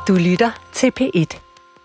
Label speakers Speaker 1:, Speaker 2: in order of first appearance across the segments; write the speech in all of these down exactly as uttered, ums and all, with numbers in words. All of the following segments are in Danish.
Speaker 1: Du lytter til P et.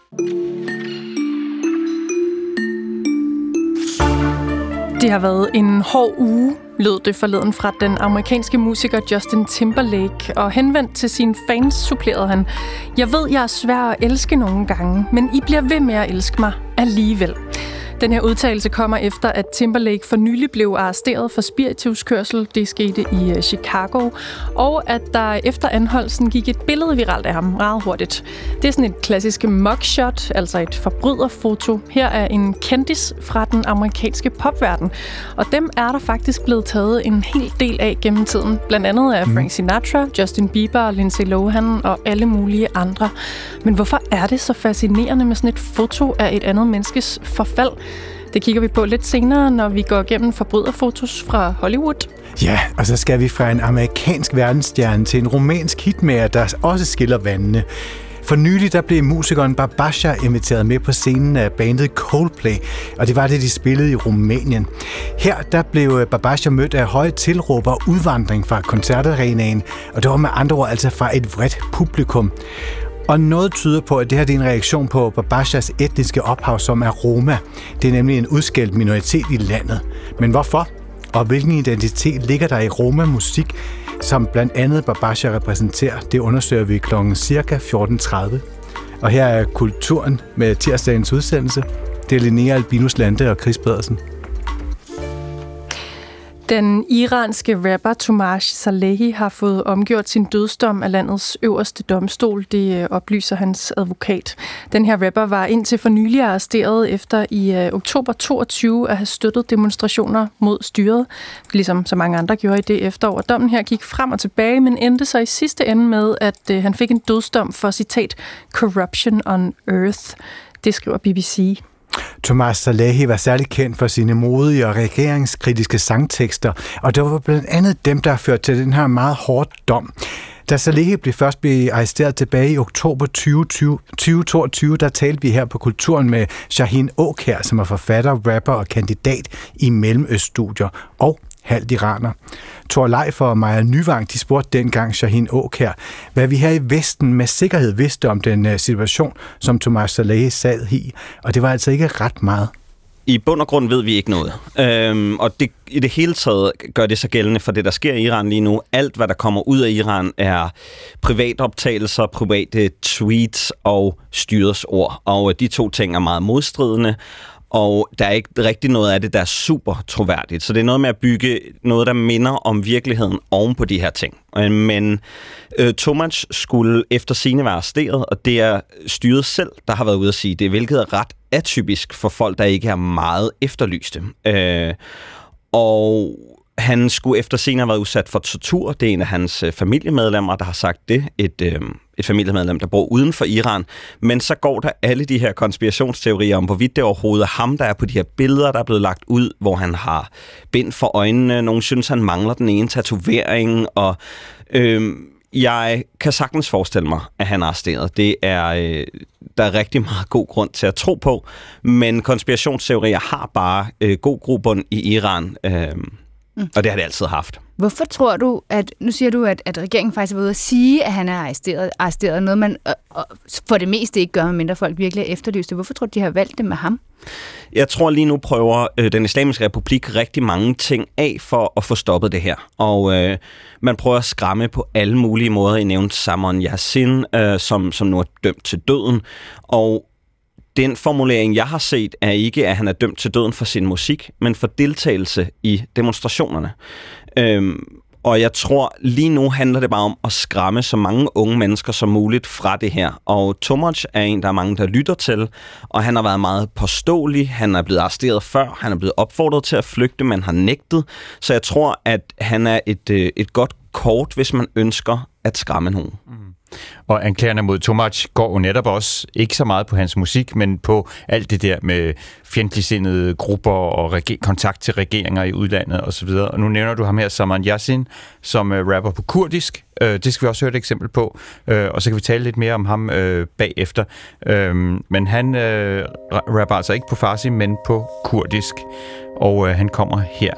Speaker 2: Det har været en hård uge, lød det forleden fra den amerikanske musiker Justin Timberlake, og henvendt til sine fans supplerede han: "Jeg ved, jeg er svær at elske nogle gange, men I bliver ved med at elske mig alligevel." Den her udtalelse kommer efter, at Timberlake for nylig blev arresteret for spirituskørsel. Det skete i Chicago. Og at der efter anholdelsen gik et billede viralt af ham meget hurtigt. Det er sådan et klassisk mugshot, altså et forbryderfoto. Her er en kendis fra den amerikanske popverden. Og dem er der faktisk blevet taget en hel del af gennem tiden. Blandt andet af Frank Sinatra, Justin Bieber, Lindsay Lohan og alle mulige andre. Men hvorfor er det så fascinerende med sådan et foto af et andet menneskes forfald? Det kigger vi på lidt senere, når vi går igennem forbryderfotos fra Hollywood.
Speaker 3: Ja, og så skal vi fra en amerikansk verdensstjerne til en romansk hitmager, der også skiller vandene. For nylig der blev musikeren Babasha inviteret med på scenen af bandet Coldplay, og det var det, de spillede i Rumænien. Her der blev Babasha mødt af høje tilråb og udvandring fra koncertarenaen, og det var med andre ord altså fra et vredt publikum. Og noget tyder på, at det her det er en reaktion på Babashas etniske ophav, som er roma. Det er nemlig en udskældt minoritet i landet. Men hvorfor? Og hvilken identitet ligger der i roma-musik, som blandt andet Babasha repræsenterer? Det undersøger vi klokken cirka fjorten tredive. Og her er Kulturen med tirsdagens udsendelse. Det er Linnea Albinus Lande og Chris Pedersen.
Speaker 2: Den iranske rapper Tomasz Salehi har fået omgjort sin dødsdom af landets øverste domstol, det oplyser hans advokat. Den her rapper var indtil for nylig arresteret efter i oktober toogtyve at have støttet demonstrationer mod styret, ligesom så mange andre gjorde i det efterår. Dommen her gik frem og tilbage, men endte så i sidste ende med, at han fik en dødsdom for citat "corruption on earth". Det skriver B B C.
Speaker 3: Tomasz Salehi var særlig kendt for sine modige og regeringskritiske sangtekster, og det var blandt andet dem, der førte til den her meget hårde dom. Da Salehi blev først blev arresteret tilbage i oktober tyve toogtyve, der talte vi her på Kulturen med Shaheen Aukjær, som er forfatter, rapper og kandidat i Mellemøststudier og halvt iraner. Thor Leif og Maja Nyvang, de spurgte dengang Shaheen Aukjær, hvad vi her i Vesten med sikkerhed vidste om den situation, som Tomasz Salehi sad i, og det var altså ikke ret meget.
Speaker 4: I bund og grund ved vi ikke noget. Øhm, og det, i det hele taget gør det så gældende for det, der sker i Iran lige nu. Alt, hvad der kommer ud af Iran, er privatoptagelser, private tweets og styrets ord. Og de to ting er meget modstridende. Og der er ikke rigtig noget af det, der er super troværdigt. Så det er noget med at bygge noget, der minder om virkeligheden oven på de her ting. Men øh, Tomasz skulle efter sigende være arresteret, og det er styret selv, der har været ude at sige det, hvilket er ret atypisk for folk, der ikke er meget efterlyste. Øh, og han skulle efter sigende have været udsat for tortur. Det er en af hans familiemedlemmer, der har sagt det. Et, øh, et familiemedlem, der bor uden for Iran. Men så går der alle de her konspirationsteorier om, hvorvidt det overhovedet er ham, der er på de her billeder, der er blevet lagt ud, hvor han har bind for øjnene. Nogle synes, han mangler den ene tatovering. Og øh, jeg kan sagtens forestille mig, at han er arresteret. Det er, øh, der er rigtig meget god grund til at tro på. Men konspirationsteorier har bare øh, god grobund i Iran. Øh, Mm. Og det har det altid haft.
Speaker 5: Hvorfor tror du, at nu siger du, at, at regeringen faktisk er ude at sige, at han er arresteret, arresteret noget, man øh, øh, for det meste ikke gør, medmindre folk virkelig er efterlyste. Hvorfor tror du, de har valgt det med ham?
Speaker 4: Jeg tror lige nu prøver øh, den islamiske republik rigtig mange ting af for at få stoppet det her. Og øh, man prøver at skræmme på alle mulige måder. I nævnte Samon Yassin, øh, som, som nu er dømt til døden. Og den formulering, jeg har set, er ikke, at han er dømt til døden for sin musik, men for deltagelse i demonstrationerne. Øhm, og jeg tror, lige nu handler det bare om at skræmme så mange unge mennesker som muligt fra det her. Og Tomasz er en, der er mange, der lytter til, og han har været meget påståelig. Han er blevet arresteret før, han er blevet opfordret til at flygte, men har nægtet. Så jeg tror, at han er et, et godt kort, hvis man ønsker at skræmme nogen. Mm.
Speaker 6: Og anklagerne mod Tomasz går jo netop også ikke så meget på hans musik, men på alt det der med fjendtligsindede grupper og reg- kontakt til regeringer i udlandet osv. Og nu nævner du ham her, Samon Yassin, som uh, rapper på kurdisk. Uh, det skal vi også høre et eksempel på. Uh, og så kan vi tale lidt mere om ham uh, bagefter. Uh, men han uh, rapper altså ikke på farsi, men på kurdisk. Og uh, han kommer her.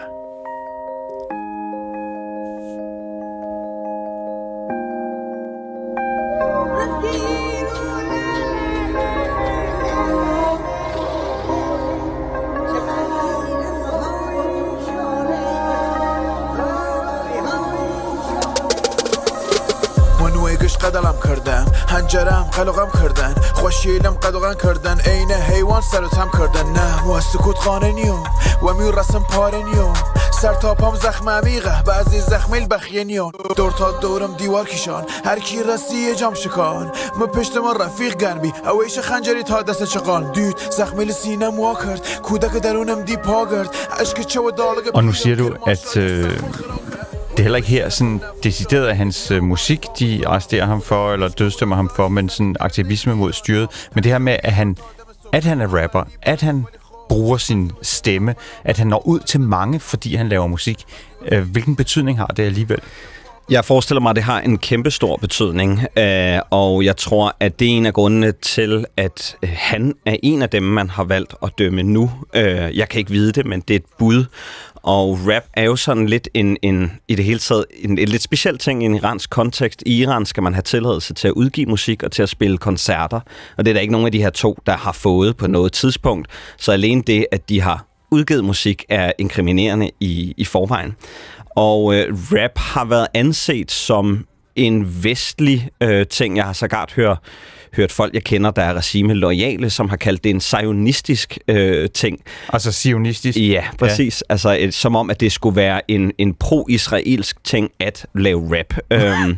Speaker 1: منویگش قدلم کردن هنجرم قلقم کردن خوشیلم قدغن کردن عین حیوان سر و تم کردن نه و سکوت خانه نیوم و می رسم پاره نیوم سر تا پام زخم عمیقه بعضی زخمیل بخیه نیون دور تا دورم دیوار کشان هر کی رسی یه جام شکان من پشت ما رفیق گرمی اویش خنجری تا دست چقان دید زخمیل سینم وا کرد کودک درونم دی پا کرد اشک چه و دالگ.
Speaker 6: Og nu siger du, at øh, det er heller ikke her sådan decideret af hans øh, musik, de arresterer ham for, eller dødsdømmer ham for, men sådan aktivisme mod styret. Men det her med, at han, at han er rapper, at han bruger sin stemme, at han når ud til mange, fordi han laver musik. Øh, hvilken betydning har det alligevel?
Speaker 4: Jeg forestiller mig, at det har en kæmpestor betydning, øh, og jeg tror, at det er en af grundene til, at øh, han er en af dem, man har valgt at dømme nu. Øh, jeg kan ikke vide det, men det er et bud. Og rap er jo sådan lidt en, en i det hele taget en, en lidt speciel ting i en iransk kontekst. I Iran skal man have tilladelse til at udgive musik og til at spille koncerter, og det er der ikke nogen af de her to, der har fået på noget tidspunkt. Så alene det, at de har udgivet musik, er inkriminerende i, i forvejen. Og øh, rap har været anset som en vestlig øh, ting. Jeg har sågar hørt, hørt folk, jeg kender, der er regime-loyale, som har kaldt det en zionistisk øh, ting.
Speaker 6: Altså zionistisk?
Speaker 4: Ja, præcis. Ja. Altså et, som om, at det skulle være en, en pro-israelsk ting at lave rap. øhm,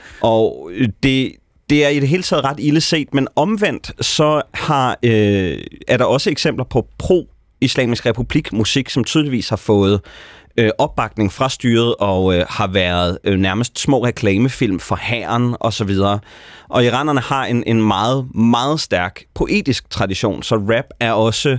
Speaker 4: og det... Det er i det hele taget ret ille set, men omvendt så har, øh, er der også eksempler på pro-islamisk republik musik, som tydeligvis har fået øh, opbakning fra styret og øh, har været øh, nærmest små reklamefilm for hæren og så videre. Og iranerne har en, en meget, meget stærk poetisk tradition, så rap er også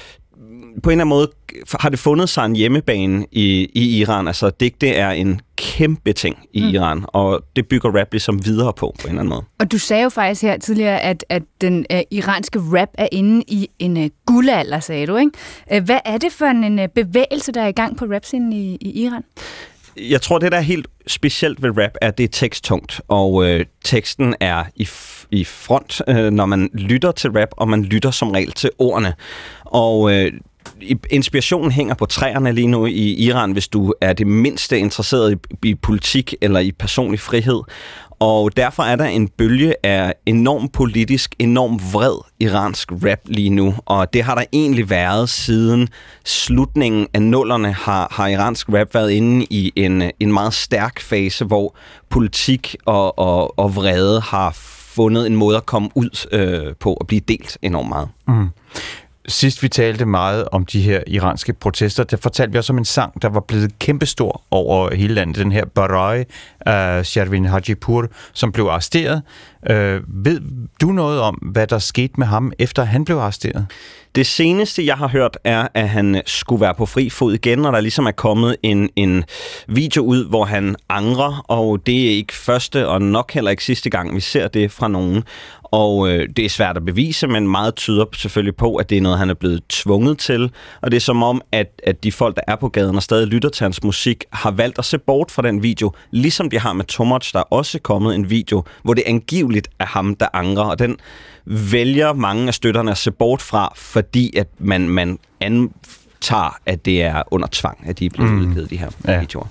Speaker 4: på en eller anden måde har det fundet sig en hjemmebane i, i Iran. Altså digte er en kæmpe ting i mm. Iran, og det bygger rap ligesom videre på, på en eller anden måde.
Speaker 5: Og du sagde jo faktisk her tidligere, at, at den uh, iranske rap er inde i en uh, guldalder, sagde du, ikke? Uh, hvad er det for en uh, bevægelse, der er i gang på rapscenen i, i Iran?
Speaker 4: Jeg tror, det der er helt specielt ved rap, er, at det er teksttungt, og øh, teksten er i, f- i front, øh, når man lytter til rap, og man lytter som regel til ordene. Og øh, inspirationen hænger på træerne lige nu i Iran, hvis du er det mindste interesseret i, i politik eller i personlig frihed. Og derfor er der en bølge af enorm politisk, enorm vred iransk rap lige nu. Og det har der egentlig været siden slutningen af nullerne, har, har iransk rap været inde i en, en meget stærk fase, hvor politik og, og, og vrede har fundet en måde at komme ud øh, på og blive delt enormt meget.
Speaker 6: Mm. Sidst vi talte meget om de her iranske protester, der fortalte vi også om en sang, der var blevet kæmpestor over hele landet. Den her Barai af Shervin Hajipur, som blev arresteret. Øh, ved du noget om, hvad der skete med ham, efter han blev arresteret?
Speaker 4: Det seneste, jeg har hørt, er, at han skulle være på fri fod igen, og der ligesom er kommet en, en video ud, hvor han angrer, og det er ikke første og nok heller ikke sidste gang, vi ser det fra nogen. Og øh, det er svært at bevise, men meget tyder selvfølgelig på, at det er noget, han er blevet tvunget til. Og det er som om, at, at de folk, der er på gaden og stadig lytter til hans musik, har valgt at se bort fra den video, ligesom de har med Tomac, der er også kommet en video, hvor det angiveligt er ham, der angrer, og den vælger mange af støtterne at se bort fra, fordi at man, man antager, at det er under tvang, at de er blevet mm. udgivet, de her ja. videoer.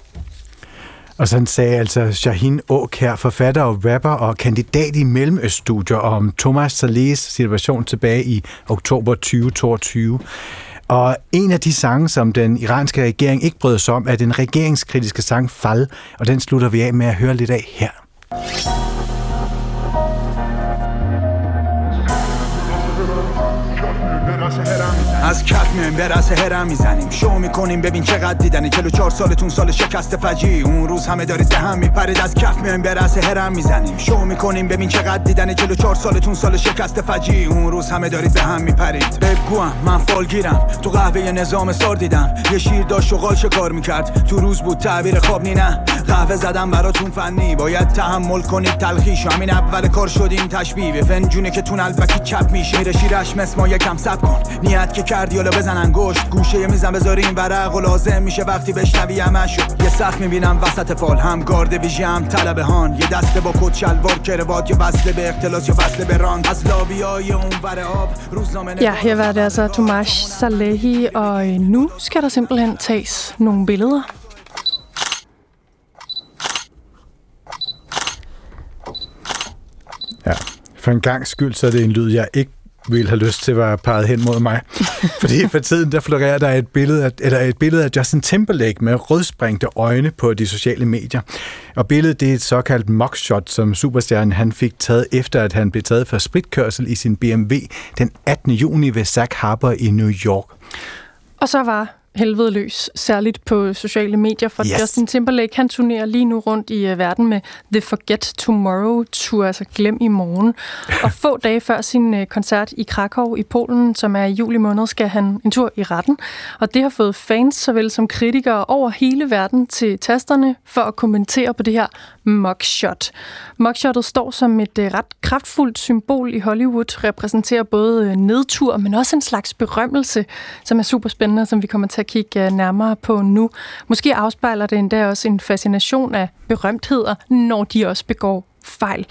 Speaker 3: Og sådan sagde altså Shahin Aakjær, forfatter og rapper og kandidat i Mellemøststudier om Thomas Salehs situation tilbage i oktober tyve toogtyve. Og en af de sange, som den iranske regering ikke brød sig om, er den regeringskritiske sang Fal, og den slutter vi af med at høre lidt af her.
Speaker 1: از کف میایم به رأس هرم میزنیم شو میکنیم ببین چقدر دیدنی چهل و چهار سالتون سال شکست فجی اون روز همه دارید دهن میپرید از کف میایم به رأس هرم میزنیم شو میکنیم ببین چقدر دیدنی چهل و چهار سالتون سال شکست فجی اون روز همه دارید دهن میپرید بگوام من فالگیرم تو قهوه نظام سار دیدم یه شیر داشت شغال شکار میکرد تو روز بود تعبیر خواب نی نه قهوه زدم براتون فنی باید تحمل کنید تلخیش همین اول کار شدیم تشبیه فنجونه که تونل بکی چپ میشه میره شیرش مسما یکم صبر کن نیت که کردی حالا بزن انگشت گوشه میزن بذاری این ورق و لازم میشه وقتی بشنوی همشو یه سخت میبینم وسط فال هم گارد ویژه هم طلبه هان یه دسته با کت شلوار کروات یا وصله به اختلاس یا وصله به ران از لابیای اون ور آب روزنامه.
Speaker 2: Ja, her var det altså Thomas Salehi, og nu skal der simpelthen tages nogle billeder.
Speaker 3: Ja, for en gang skyld, så er det en lyd, jeg ikke vil have lyst til at være peget hen mod mig. Fordi for tiden, der florerer der et billede, af, eller et billede af Justin Timberlake med rødsprængte øjne på de sociale medier. Og billedet, det er et såkaldt mugshot, som superstjernen han fik taget efter, at han blev taget for spritkørsel i sin B M W den attende juni ved Sag Harbor i New York.
Speaker 2: Og så var helvede løs, særligt på sociale medier, for yes. Justin Timberlake, han turnerer lige nu rundt i uh, verden med The Forget Tomorrow Tour, altså Glem i morgen. Og få dage før sin uh, koncert i Krakow i Polen, som er i juli måned, skal han en tur i retten. Og det har fået fans, såvel som kritikere over hele verden til tasterne, for at kommentere på det her mugshot. Mugshottet står som et uh, ret kraftfuldt symbol i Hollywood, repræsenterer både uh, nedtur, men også en slags berømmelse, som er super spændende, som vi kommer til at kigge nærmere på nu. Måske afspejler det endda også en fascination af berømtheder, når de også begår fejl.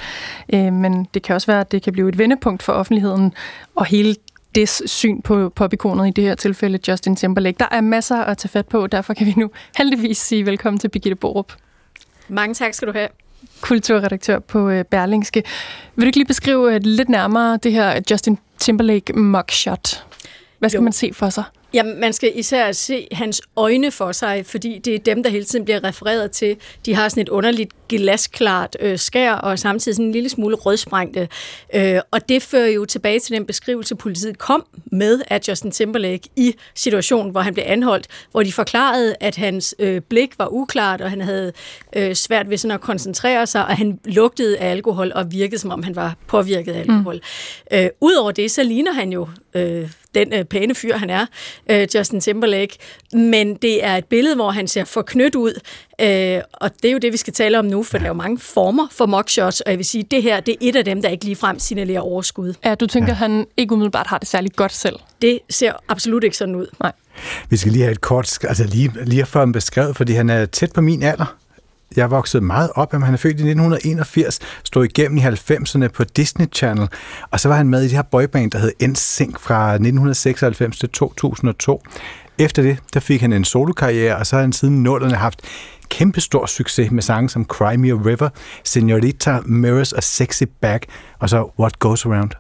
Speaker 2: Men det kan også være, at det kan blive et vendepunkt for offentligheden og hele des syn på popikonet, i det her tilfælde Justin Timberlake. Der er masser at tage fat på, derfor kan vi nu heldigvis sige velkommen til Birgitte Borup.
Speaker 7: Mange tak skal du have.
Speaker 2: Kulturredaktør på Berlingske. Vil du ikke lige beskrive lidt nærmere det her Justin Timberlake mugshot? Hvad skal jo. man se for sig?
Speaker 7: Jamen, man skal især se hans øjne for sig, fordi det er dem, der hele tiden bliver refereret til. De har sådan et underligt glasklart øh, skær, og samtidig sådan en lille smule rødsprængte. Øh, og det fører jo tilbage til den beskrivelse, politiet kom med af Justin Timberlake i situationen, hvor han blev anholdt, hvor de forklarede, at hans øh, blik var uklart, og han havde øh, svært ved sådan at koncentrere sig, og han lugtede af alkohol og virkede, som om han var påvirket af alkohol. Mm. Øh, Udover det, så ligner han jo øh, den øh, pæne fyr, han er, øh, Justin Timberlake, men det er et billede, hvor han ser forknyt ud, øh, og det er jo det, vi skal tale om nu, for der er jo mange former for mugshots, og jeg vil sige, det her, det er et af dem, der ikke ligefrem signalerer overskud.
Speaker 2: Ja, du tænker, ja. han ikke umiddelbart har det særligt godt selv?
Speaker 7: Det ser absolut ikke sådan ud.
Speaker 2: Nej.
Speaker 3: Vi skal lige have et kort, altså lige, lige for ham beskrevet, fordi han er tæt på min alder. Jeg voksede meget op, men han er født i nitten enogfirs, stod igennem i halvfemserne på Disney Channel, og så var han med i det her boyband, der hed N Sync fra nitten seksoghalvfems til to tusind og to. Efter det, der fik han en solokarriere, og så har han siden nullerne haft kæmpestor succes med sange som Cry Me a River, Señorita, Mirrors og Sexy Back, og så What Goes Around.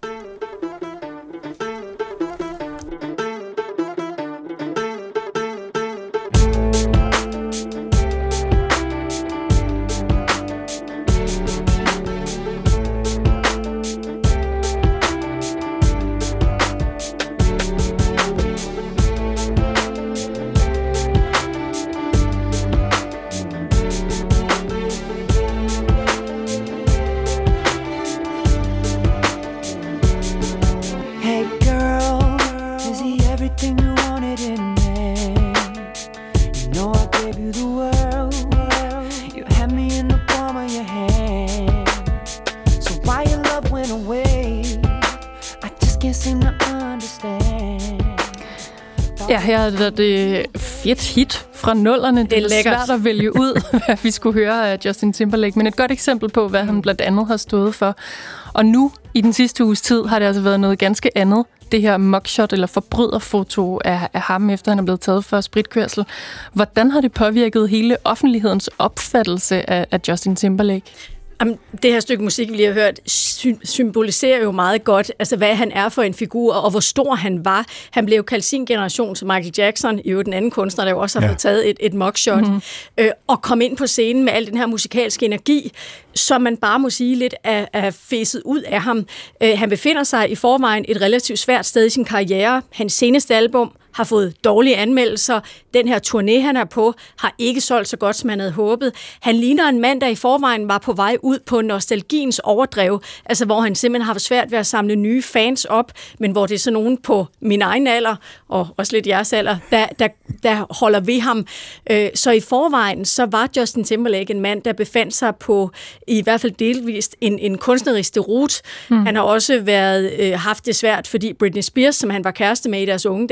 Speaker 2: Ja, her er det fedt hit fra nullerne. Det er, det er svært at vælge ud, hvad vi skulle høre af Justin Timberlake, men et godt eksempel på, hvad han blandt andet har stået for. Og nu, i den sidste uges tid, har det altså været noget ganske andet. Det her mugshot eller forbryderfoto af, af ham, efter han er blevet taget for spritkørsel. Hvordan har det påvirket hele offentlighedens opfattelse af, af Justin Timberlake?
Speaker 7: Jamen, det her stykke musik, vi lige har hørt, symboliserer jo meget godt, altså hvad han er for en figur, og hvor stor han var. Han blev jo kaldt sin generation som Michael Jackson, i jo den anden kunstner, der jo også har ja. fået taget et, et mugshot, mm-hmm. øh, og kom ind på scenen med al den her musikalske energi, som man bare må sige lidt er, er fæset ud af ham. Øh, han befinder sig i forvejen et relativt svært sted i sin karriere. Hans seneste album har fået dårlige anmeldelser. Den her turné, han er på, har ikke solgt så godt, som han havde håbet. Han ligner en mand, der i forvejen var på vej ud på nostalgiens overdrev, altså hvor han simpelthen har svært ved at samle nye fans op, men hvor det er så nogen på min egen alder, og også lidt jeres alder, der, der, der holder ved ham. Så i forvejen, så var Justin Timberlake en mand, der befandt sig på, i hvert fald delvist, en, en kunstnerisk derute. Mm. Han har også været, haft det svært, fordi Britney Spears, som han var kæreste med i deres unge dage, er kommet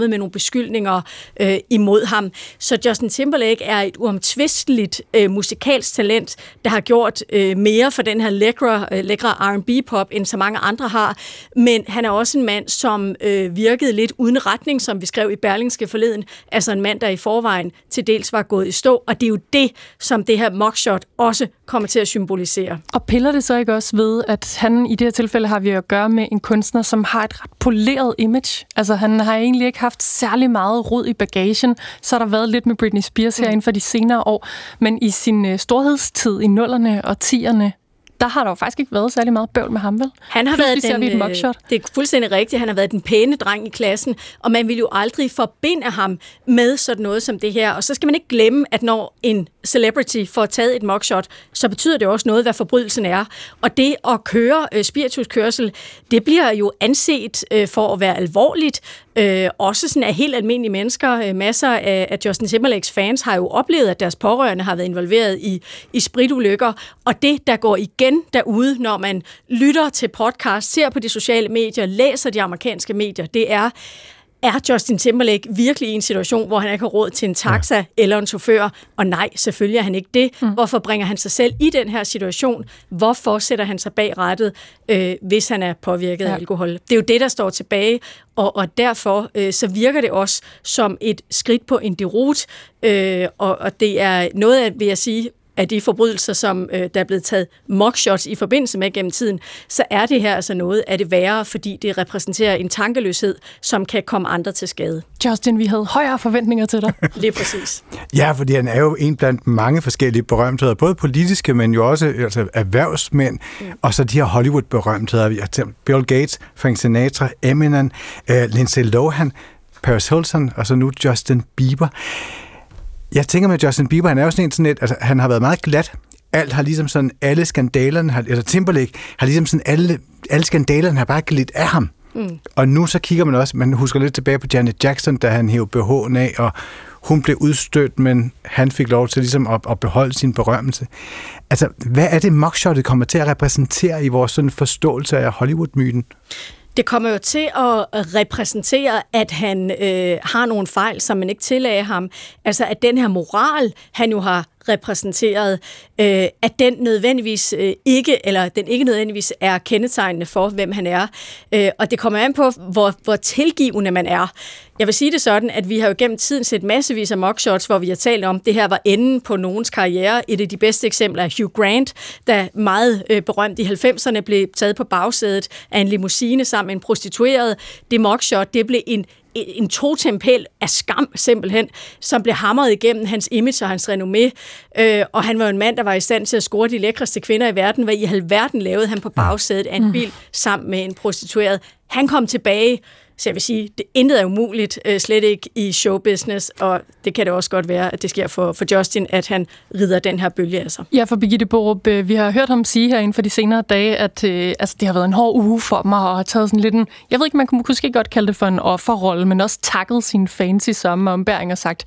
Speaker 7: kommet med nogle beskyldninger øh, imod ham. Så Justin Timberlake er et uomtvisteligt øh, musikalsk talent, der har gjort øh, mere for den her lækre, øh, lækre R and B-pop, end så mange andre har. Men han er også en mand, som øh, virkede lidt uden retning, som vi skrev i Berlingske forleden. Altså en mand, der i forvejen til dels var gået i stå, og det er jo det, som det her mugshot også kommer til at symbolisere.
Speaker 2: Og piller det så ikke også ved, at han i det her tilfælde har vi at gøre med en kunstner, som har et ret poleret image? Altså han har egentlig ikke haft særlig meget rod i bagagen. Så har der været lidt med Britney Spears her mm. inden for de senere år. Men i sin øh, storhedstid i nullerne og tierne, der har der jo faktisk ikke været særlig meget bøvl med ham, vel?
Speaker 7: Han har
Speaker 2: Pludselig
Speaker 7: været den,
Speaker 2: et mugshot.
Speaker 7: det er fuldstændig rigtigt, han har været den pæne dreng i klassen, og man vil jo aldrig forbinde ham med sådan noget som det her. Og så skal man ikke glemme, at når en celebrity får taget et mugshot, så betyder det også noget, hvad forbrydelsen er. Og det at køre øh, spirituskørsel, det bliver jo anset øh, for at være alvorligt. Øh, også sådan af helt almindelige mennesker. Øh, masser af, af Justin Timberlakes fans har jo oplevet, at deres pårørende har været involveret i, i spritulykker. Og det, der går igen derude, når man lytter til podcast, ser på de sociale medier, læser de amerikanske medier, det er, er Justin Timberlake virkelig i en situation, hvor han ikke har råd til en taxa ja. eller en chauffør? Og nej, selvfølgelig er han ikke det. Mm. Hvorfor bringer han sig selv i den her situation? Hvorfor sætter han sig bag rattet, øh, hvis han er påvirket ja. af alkohol? Det er jo det, der står tilbage, og, og derfor øh, så virker det også som et skridt på en deroute, øh, og, og det er noget af, vil jeg sige, af de forbrydelser, som øh, der er blevet taget mugshots i forbindelse med gennem tiden, så er det her altså noget af det værre, fordi det repræsenterer en tankeløshed, som kan komme andre til skade.
Speaker 2: Justin, vi havde højere forventninger til dig.
Speaker 7: Lige præcis.
Speaker 3: Ja, fordi han er jo en blandt mange forskellige berømtheder, både politiske, men jo også altså, erhvervsmænd, mm. og så de her Hollywood-berømtheder. Vi har Bill Gates, Frank Sinatra, Eminem, øh, Lindsay Lohan, Paris Hilton, og så nu Justin Bieber. Jeg tænker med Justin Bieber, han er jo sådan en sådan et, altså han har været meget glat. Alt har ligesom sådan, alle skandalerne, har, eller Timberlake har ligesom sådan, alle, alle skandalerne har bare glidt af ham. Mm. Og nu så kigger man også, man husker lidt tilbage på Janet Jackson, da han hævde B H'en af, og hun blev udstødt, men han fik lov til ligesom at, at beholde sin berømmelse. Altså, hvad er det mugshotet kommer til at repræsentere i vores sådan forståelse af Hollywood-myten?
Speaker 7: Det kommer jo til at repræsentere, at han øh, har nogle fejl, som man ikke tillagde ham. Altså, at den her moral, han jo har repræsenteret, øh, at den nødvendigvis øh, ikke, eller den ikke nødvendigvis er kendetegnende for, hvem han er. Øh, og det kommer an på, hvor, hvor tilgivende man er. Jeg vil sige det sådan, at vi har jo gennem tiden set massevis af mugshots, hvor vi har talt om, at det her var enden på nogens karriere. Et af de bedste eksempler er Hugh Grant, der meget øh, berømt i halvfemserne blev taget på bagsædet af en limousine sammen med en prostitueret. Det mugshot, det blev en en totempæl af skam, simpelthen, som blev hamret igennem hans image og hans renommé. Øh, og han var jo en mand, der var i stand til at score de lækreste kvinder i verden. Hvad i halvverden lavede han på bagsædet af en bil sammen med en prostitueret. Han kom tilbage. Så jeg vil sige, det intet er umuligt, øh, slet ikke i showbusiness, og det kan det også godt være, at det sker for, for Justin, at han rider den her bølge af sig.
Speaker 2: Ja, for Birgitte Borup, vi har hørt ham sige her inden for de senere dage, at øh, altså, det har været en hård uge for mig, og har taget sådan lidt en, jeg ved ikke, man kunne måske godt kalde det for en offerrolle, men også takket sine fans i samme ombæring og sagt,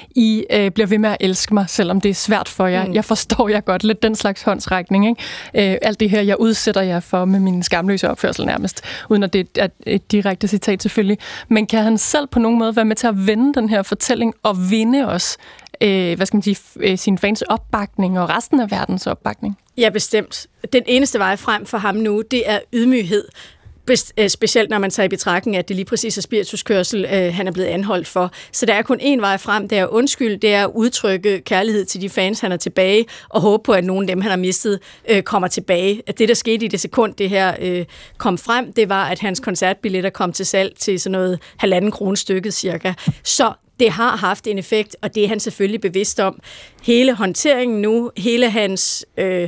Speaker 2: I øh, bliver ved med at elske mig, selvom det er svært for jer. Mm. Jeg forstår jer godt, lidt den slags håndsrækning, ikke? Øh, alt det her, jeg udsætter jer for med min skamløse opførsel nærmest, uden at det er et direkte citat selvfølgelig. Men kan han selv på nogen måde være med til at vende den her fortælling og vinde også, øh, hvad skal man sige, øh, sine fans opbakning og resten af verdens opbakning?
Speaker 7: Ja, bestemt. Den eneste vej frem for ham nu, det er ydmyghed. Specielt når man tager i betragtning, at det lige præcis er spirituskørsel, øh, han er blevet anholdt for. Så der er kun én vej frem, det er undskyld, det er at udtrykke kærlighed til de fans, han er tilbage, og håbe på, at nogle af dem, han har mistet, øh, kommer tilbage. At det, der skete i det sekund, det her øh, kom frem, det var, at hans koncertbilletter kom til salg til sådan noget halvanden krone stykket cirka. Så det har haft en effekt, og det er han selvfølgelig bevidst om. Hele håndteringen nu, hele hans Øh,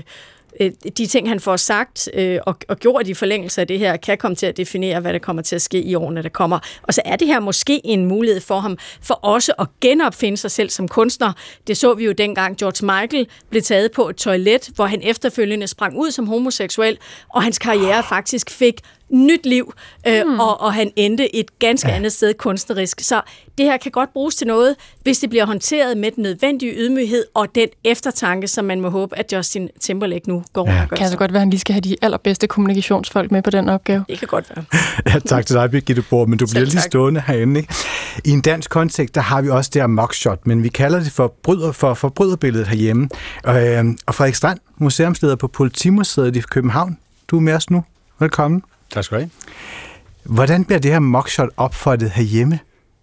Speaker 7: de ting, han får sagt øh, og, og gjort i forlængelse af det her, kan komme til at definere, hvad der kommer til at ske i årene, der kommer. Og så er det her måske en mulighed for ham, for også at genopfinde sig selv som kunstner. Det så vi jo dengang George Michael blev taget på et toilet, hvor han efterfølgende sprang ud som homoseksuel, og hans karriere faktisk fik nyt liv, øh, mm. og, og han endte et ganske ja. andet sted kunstnerisk. Så det her kan godt bruges til noget, hvis det bliver håndteret med den nødvendige ydmyghed og den eftertanke, som man må håbe, at Justin Timberlake nu går ja.
Speaker 2: Kan altså godt være, at han lige skal have de allerbedste kommunikationsfolk med på den opgave.
Speaker 7: Det kan godt være.
Speaker 3: Ja, tak til dig, Birgitte Bohr, men du bliver lige stående herinde. Ikke? I en dansk kontekst, der har vi også det her mugshot, men vi kalder det for, bryder, for forbryderbilledet herhjemme. Og, øh, og Frederik Strand, museumsleder på Politimuseet i København, du er med os nu. Velkommen.
Speaker 8: Tak skal du have.
Speaker 3: Hvordan bliver det her mugshot opfattet herhjemme?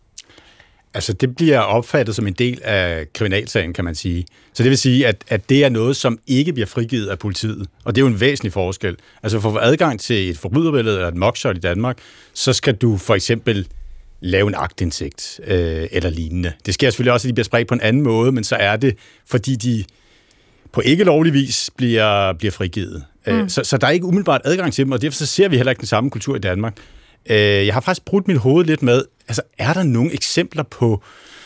Speaker 8: Altså, det bliver opfattet som en del af kriminalsagen, kan man sige. Så det vil sige, at, at det er noget, som ikke bliver frigivet af politiet. Og det er jo en væsentlig forskel. Altså, for at få adgang til et forbryderbillede eller et mugshot i Danmark, så skal du for eksempel lave en aktindsigt øh, eller lignende. Det sker selvfølgelig også, at de bliver spredt på en anden måde, men så er det, fordi de på ikke lovlig vis bliver, bliver frigivet. Mm. Så, så der er ikke umiddelbart adgang til dem, og derfor så ser vi heller ikke den samme kultur i Danmark. Jeg har faktisk brudt mit hoved lidt med, altså er der nogle eksempler på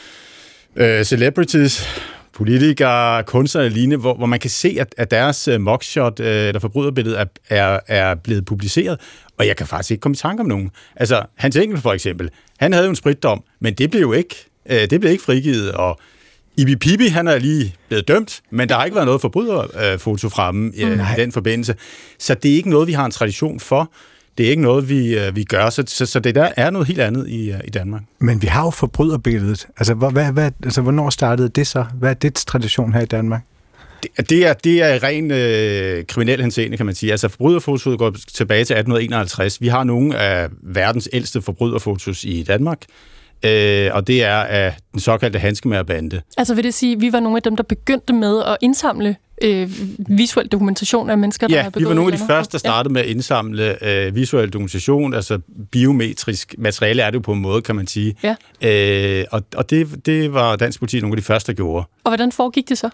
Speaker 8: øh, celebrities, politikere, kunstnere og lignende, hvor, hvor man kan se, at, at deres uh, mugshot øh, eller forbryderbillede er, er, er blevet publiceret, og jeg kan faktisk ikke komme i tanke om nogen. Altså Hans Engel for eksempel, han havde jo en spritdom, men det blev jo ikke, øh, det blev ikke frigivet, og Ibi Pibi, han er lige blevet dømt, men der har ikke været noget forbryderfoto fremme øh, mm. i den forbindelse. Så det er ikke noget, vi har en tradition for. Det er ikke noget, vi, vi gør, så, så, så det der er noget helt andet i, i Danmark.
Speaker 3: Men vi har jo forbryderbilledet. Altså, hvad, hvad, altså, hvornår startede det så? Hvad er det tradition her i Danmark?
Speaker 8: Det, det, er, det er ren øh, kriminel henseende, kan man sige. Altså, forbryderfotoet går tilbage til atten enoghalvtreds. Vi har nogle af verdens ældste forbryderfotos i Danmark, øh, og det er af den såkaldte Hanskemagerbande.
Speaker 2: Altså vil det sige, at vi var nogle af dem, der begyndte med at indsamle øh, visuel dokumentation af mennesker, der
Speaker 8: ja,
Speaker 2: har begået.
Speaker 8: Ja, vi var nogle af de
Speaker 2: eller
Speaker 8: første, der startede ja. med at indsamle øh, visuel dokumentation, altså biometrisk materiale er det jo på en måde, kan man sige.
Speaker 2: Ja.
Speaker 8: Øh, og og det, det var Dansk Politi nogle af de første, der gjorde.
Speaker 2: Og hvordan foregik det så?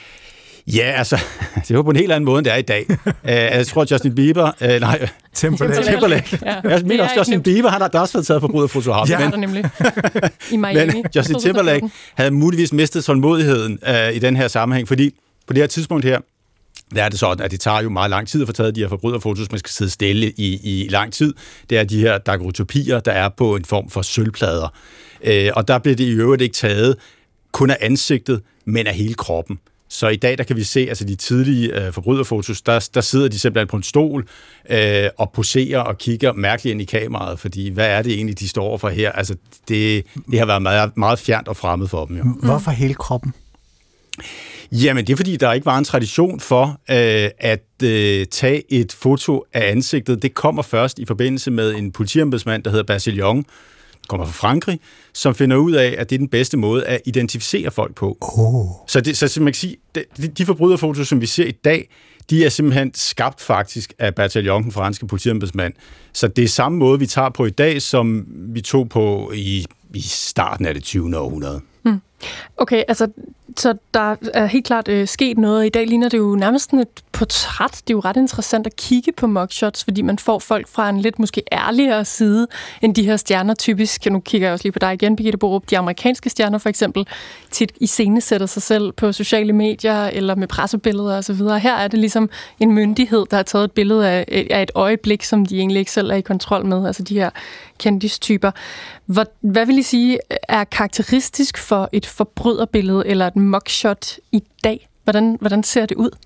Speaker 8: Ja, altså, det var på en helt anden måde, end det er i dag. uh, jeg tror, Justin Bieber... Uh, nej,
Speaker 3: Timberlake.
Speaker 8: Timberlake. Ja. Jeg mener også, Justin Bieber, han har da også været taget forbryderfoto af ham.
Speaker 2: Ja,
Speaker 8: men,
Speaker 2: det er nemlig. I Miami.
Speaker 8: Men Justin Timberlake havde muligvis mistet tålmodigheden uh, i den her sammenhæng, fordi på det her tidspunkt her, der er det sådan, at det tager jo meget lang tid at få taget de her forbryderfotos, man skal sidde stille i, i lang tid. Det er de her daguerreotypier, der er på en form for sølvplader. Uh, og der blev det i øvrigt ikke taget kun af ansigtet, men af hele kroppen. Så i dag, der kan vi se, altså de tidlige øh, forbryderfotos, der, der sidder de simpelthen på en stol øh, og poserer og kigger mærkeligt ind i kameraet, fordi hvad er det egentlig, de står for her? Altså, det, det har været meget, meget fjernt og fremmed for dem. Jo.
Speaker 3: Hvorfor hele kroppen?
Speaker 8: Jamen, det er fordi, der ikke var en tradition for øh, at øh, tage et foto af ansigtet. Det kommer først i forbindelse med en politiembedsmand, der hedder Basil kommer fra Frankrig, som finder ud af, at det er den bedste måde at identificere folk på.
Speaker 3: Oh.
Speaker 8: Så, det, så man kan sige, de, de forbryderfotos, som vi ser i dag, de er simpelthen skabt faktisk af Bertillon, den franske politiembedsmand. Så det er samme måde, vi tager på i dag, som vi tog på i, i starten af det tyvende århundrede.
Speaker 2: Hmm. Okay, altså, så der er helt klart øh, sket noget. I dag ligner det jo nærmest et portræt. Det er jo ret interessant at kigge på mugshots, fordi man får folk fra en lidt måske ærligere side, end de her stjerner typisk. Nu kigger jeg også lige på dig igen, Birgitte Borup. De amerikanske stjerner for eksempel tit iscenesætter sig selv på sociale medier eller med pressebilleder osv. Her er det ligesom en myndighed, der har taget et billede af, af et øjeblik, som de egentlig ikke selv er i kontrol med. Altså de her kendistyper. Hvad, hvad vil I sige er karakteristisk for et forbryderbillede eller et mugshot i dag? Hvordan, hvordan ser det ud?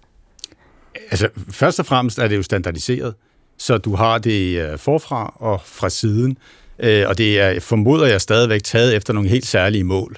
Speaker 8: Altså, først og fremmest er det jo standardiseret, så du har det forfra og fra siden, og det er, formoder jeg, stadigvæk taget efter nogle helt særlige mål.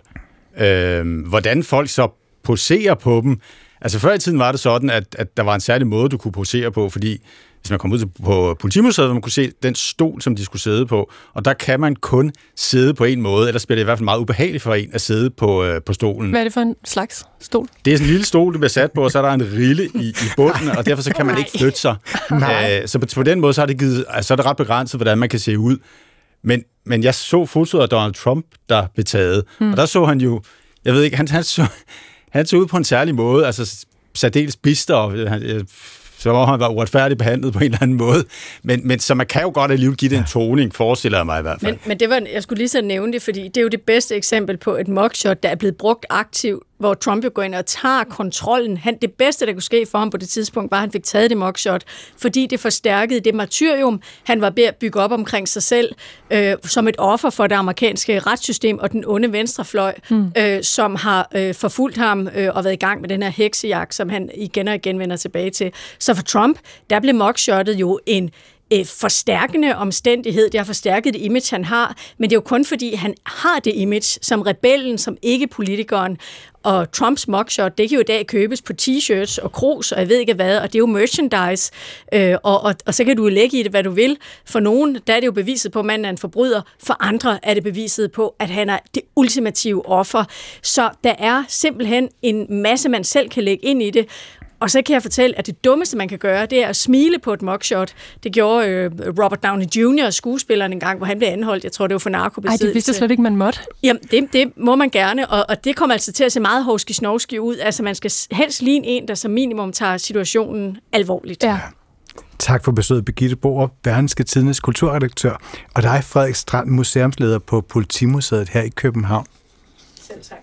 Speaker 8: Hvordan folk så poserer på dem, altså før i tiden var det sådan, at, at der var en særlig måde, du kunne posere på, fordi hvis man kom ud på Politimuseet, man kunne se den stol, som de skulle sidde på, og der kan man kun sidde på en måde, ellers bliver det i hvert fald meget ubehageligt for en at sidde på, øh, på stolen.
Speaker 2: Hvad er det for en slags stol?
Speaker 8: Det er sådan en lille stol, du bliver sat på, og så er der en rille i, i bunden, og derfor så kan man ikke flytte sig. Æ, så på, på den måde, så er, det givet, altså, så er det ret begrænset, hvordan man kan se ud. Men, men jeg så fotoet af Donald Trump, der blev taget, hmm. og der så han jo, jeg ved ikke, han, han, så, han så ud på en særlig måde, altså særdeles bister, og han, så var han var uretfærdigt behandlet på en eller anden måde. Men, men så man kan jo godt alligevel give det en toning, forestiller jeg mig i hvert fald.
Speaker 7: Men, men det var, jeg skulle lige så nævne det, fordi det er jo det bedste eksempel på et mugshot, der er blevet brugt aktivt, hvor Trump jo går ind og tager kontrollen. Han, det bedste, der kunne ske for ham på det tidspunkt, var, at han fik taget det mugshot, fordi det forstærkede det martyrium, han var ved at bygge op omkring sig selv, øh, som et offer for det amerikanske retssystem og den onde venstrefløj, mm. øh, som har øh, forfulgt ham øh, og været i gang med den her heksejagt, som han igen og igen vender tilbage til. Så for Trump, der blev mugshottet jo en øh, forstærkende omstændighed. Det har forstærket det image, han har, men det er jo kun fordi, han har det image som rebellen, som ikke politikeren. Og Trumps mugshot, det kan jo i dag købes på t-shirts og krus, og jeg ved ikke hvad, og det er jo merchandise, øh, og, og, og så kan du lægge i det, hvad du vil. For nogen, der er det jo beviset på, at manden er en forbryder. For andre er det beviset på, at han er det ultimative offer. Så der er simpelthen en masse, man selv kan lægge ind i det. Og så kan jeg fortælle, at det dummeste, man kan gøre, det er at smile på et mugshot. Det gjorde øh, Robert Downey junior, skuespilleren, en gang, hvor han blev anholdt. Jeg tror, det var for narkobesiddelse.
Speaker 2: Ej, det vidste slet ikke, man måtte.
Speaker 7: Jamen, det, det må man gerne, og, og det kommer altså til at se meget hovski-snovski ud. Altså, man skal helst ligne en, der som minimum tager situationen alvorligt.
Speaker 2: Ja.
Speaker 3: Tak for besøget, Birgitte Borup, Berlingske Tidendes kulturredaktør, og dig, Frederik Strand, museumsleder på Politimuseet her i København.
Speaker 7: Selv tak.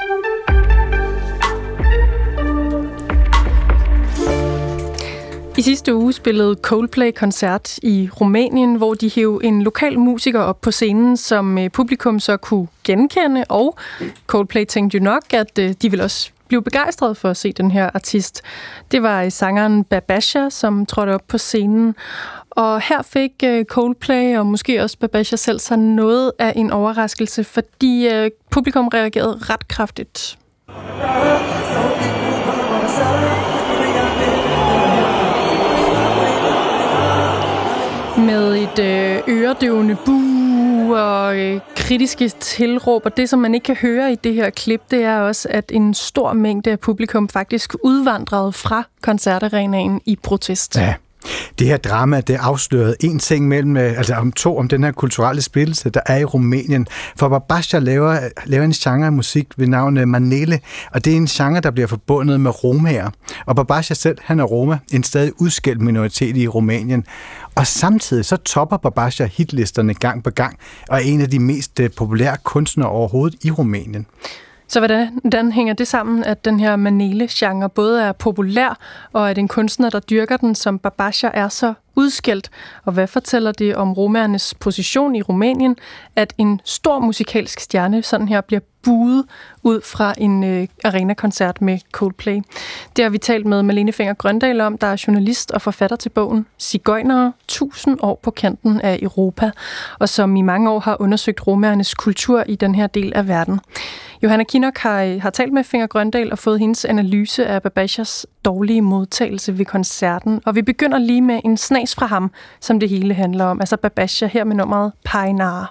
Speaker 2: I sidste uge spillede Coldplay-koncert i Rumænien, hvor de hævde en lokal musiker op på scenen, som publikum så kunne genkende, og Coldplay tænkte jo nok, at de ville også blive begejstrede for at se den her artist. Det var sangeren Babasha, som trådte op på scenen, og her fik Coldplay, og måske også Babasha selv, så noget af en overraskelse, fordi publikum reagerede ret kraftigt. Med et øh, øredøvende buh og øh, kritiske tilråb, og det, som man ikke kan høre i det her klip, det er også, at en stor mængde af publikum faktisk udvandrede fra koncertarenaen i protest. Ja.
Speaker 3: Det her drama, det afslørede en ting mellem, altså om to, om den her kulturelle splittelse, der er i Rumænien. For Babasha laver, laver en genre af musik ved navn Manele, og det er en genre, der bliver forbundet med romaer. Og Babasha selv, han er roma, en stadig udskældt minoritet i Rumænien. Og samtidig så topper Babasha hitlisterne gang på gang, og er en af de mest populære kunstnere overhovedet i Rumænien.
Speaker 2: Så hvordan hænger det sammen, at den her Manele-genre både er populær, og at en kunstner, der dyrker den som Babasha, er så udskældt? Og hvad fortæller det om romernes position i Rumænien, at en stor musikalsk stjerne sådan her bliver buet ud fra en øh, arenakoncert med Coldplay? Det har vi talt med Malene Fenger Grøndal om, der er journalist og forfatter til bogen Sigøjnere, tusind år på kanten af Europa, og som i mange år har undersøgt romernes kultur i den her del af verden. Johanna Kinnock har, har talt med Fenger Grøndal og fået hendes analyse af Babashas dårlige modtagelse ved koncerten. Og vi begynder lige med en snas fra ham, som det hele handler om. Altså Babasha her med nummeret Painar.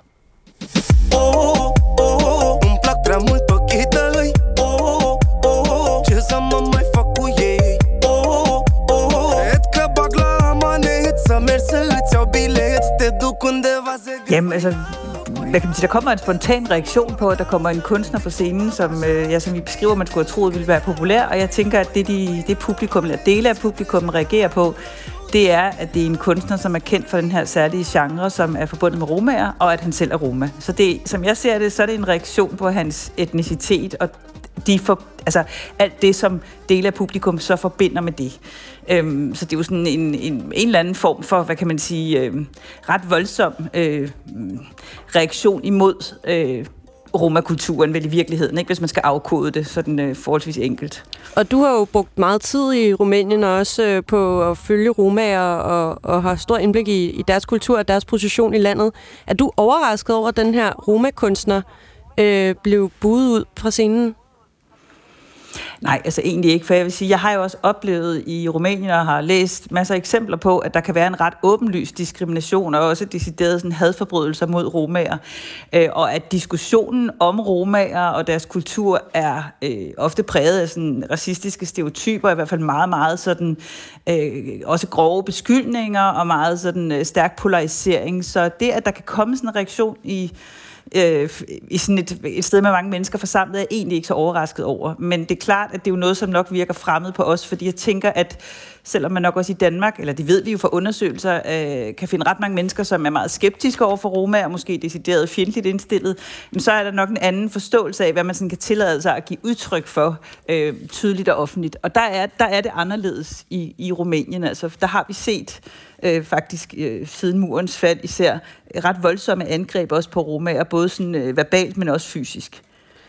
Speaker 9: Jamen altså, hvad kan man sige, der kommer en spontan reaktion på, at der kommer en kunstner på scenen, som, øh, ja, som vi beskriver, man skulle have troet ville være populær, og jeg tænker, at det, de, det publikum, eller dele af publikum reagerer på, det er, at det er en kunstner, som er kendt for den her særlige genre, som er forbundet med romaer, og at han selv er roma. Så det, som jeg ser det, så er det en reaktion på hans etnicitet, og de for, altså alt det, som dele af publikum så forbinder med det. Øhm, så det er jo sådan en, en, en eller anden form for, hvad kan man sige, øh, ret voldsom øh, reaktion imod øh, romakulturen vel i virkeligheden, ikke? Hvis man skal afkode det sådan øh, forholdsvis enkelt.
Speaker 10: Og du har jo brugt meget tid i Rumænien også øh, på at følge romaer og, og har stor indblik i, i deres kultur og deres position i landet. Er du overrasket over, at den her romakunstner øh, blev buet ud fra scenen?
Speaker 9: Nej, altså egentlig ikke, for jeg vil sige, jeg har jo også oplevet i Rumænien og har læst masser af eksempler på, at der kan være en ret åbenlys diskrimination og også decideret sådan hadforbrydelser mod romaer, øh, og at diskussionen om romaer og deres kultur er øh, ofte præget af sådan racistiske stereotyper, i hvert fald meget, meget sådan øh, også grove beskyldninger og meget sådan øh, stærk polarisering, så det, at der kan komme sådan en reaktion i øh, i sådan et, et sted med mange mennesker forsamlet, er jeg egentlig ikke så overrasket over. Men det er klart, at det er jo noget, som nok virker fremmed på os, fordi jeg tænker, at selvom man nok også i Danmark, eller det ved vi jo fra undersøgelser, øh, kan finde ret mange mennesker, som er meget skeptiske over for romaer, og måske decideret fjendtligt indstillet, men så er der nok en anden forståelse af, hvad man sådan kan tillade sig at give udtryk for øh, tydeligt og offentligt. Og der er, der er det anderledes i, i Rumænien. Altså, der har vi set øh, faktisk øh, siden murens fald især ret voldsomme angreb også på romaer, både sådan, øh, verbalt, men også fysisk.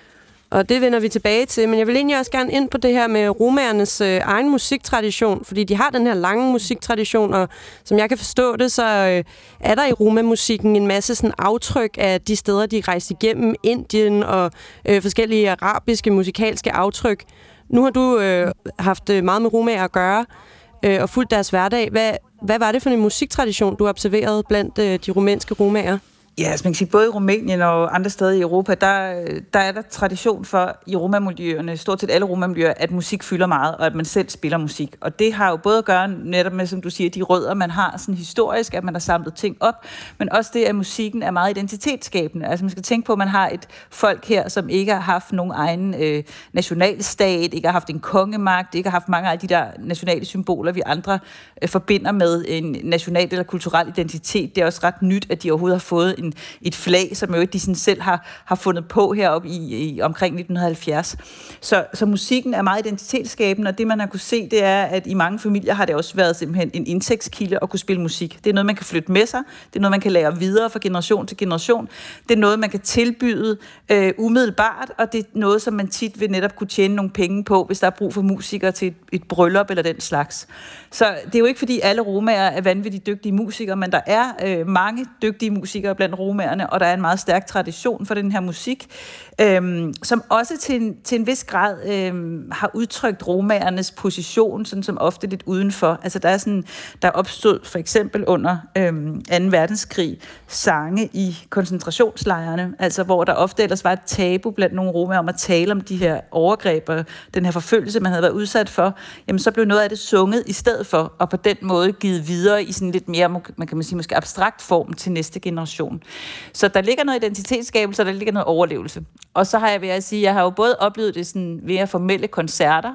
Speaker 10: Og det vender vi tilbage til, men jeg vil egentlig også gerne ind på det her med romaernes øh, egen musiktradition, fordi de har den her lange musiktradition, og som jeg kan forstå det, så øh, er der i romamusikken en masse sådan aftryk af de steder, de rejste igennem, Indien og øh, forskellige arabiske musikalske aftryk. Nu har du øh, haft meget med romaer at gøre øh, og fulgt deres hverdag. Hvad, hvad var det for en musiktradition, du observerede blandt øh, de rumænske romaer?
Speaker 9: Ja, altså man kan sige, både i Rumænien og andre steder i Europa, der, der er der tradition for i romamiljøerne, stort set alle romamiljøer, at musik fylder meget, og at man selv spiller musik. Og det har jo både at gøre netop med, som du siger, de rødder, man har sådan historisk, at man har samlet ting op, men også det, at musikken er meget identitetsskabende. Altså man skal tænke på, at man har et folk her, som ikke har haft nogen egen øh, nationalstat, ikke har haft en kongemagt, ikke har haft mange af de der nationale symboler, vi andre øh, forbinder med en national eller kulturel identitet. Det er også ret nyt, at de overhovedet har fået en, et flag, som jo de sådan selv har, har fundet på heroppe i, i omkring nitten halvfjerds. Så, så musikken er meget identitetsskabende, og det man har kunne se, det er, at i mange familier har det også været simpelthen en indtægtskilde at kunne spille musik. Det er noget, man kan flytte med sig, det er noget, man kan lære videre fra generation til generation, det er noget, man kan tilbyde øh, umiddelbart, og det er noget, som man tit vil netop kunne tjene nogle penge på, hvis der er brug for musikere til et, et bryllup eller den slags. Så det er jo ikke, fordi alle romaer er vanvittigt dygtige musikere, men der er øh, mange dygtige musikere blandt romaerne, og der er en meget stærk tradition for den her musik, øhm, som også til en, til en vis grad øhm, har udtrykt romaernes position, sådan som ofte lidt udenfor. Altså der er sådan, der opstod for eksempel under øhm, anden verdenskrig sange i koncentrationslejrene, altså hvor der ofte ellers var et tabu blandt nogle romaer om at tale om de her overgreb og den her forfølgelse, man havde været udsat for, jamen så blev noget af det sunget i stedet for, og på den måde givet videre i sådan lidt mere, man kan sige, måske abstrakt form til næste generation. Så der ligger noget identitetsskabelse, og der ligger noget overlevelse. Og så har jeg ved at sige, jeg har jo både oplevet det sådan ved formelle koncerter,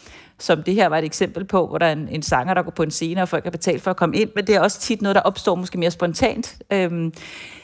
Speaker 9: som det her var et eksempel på, hvor der er en, en sanger, der går på en scene, og folk har betalt for at komme ind, men det er også tit noget, der opstår måske mere spontant. Øhm,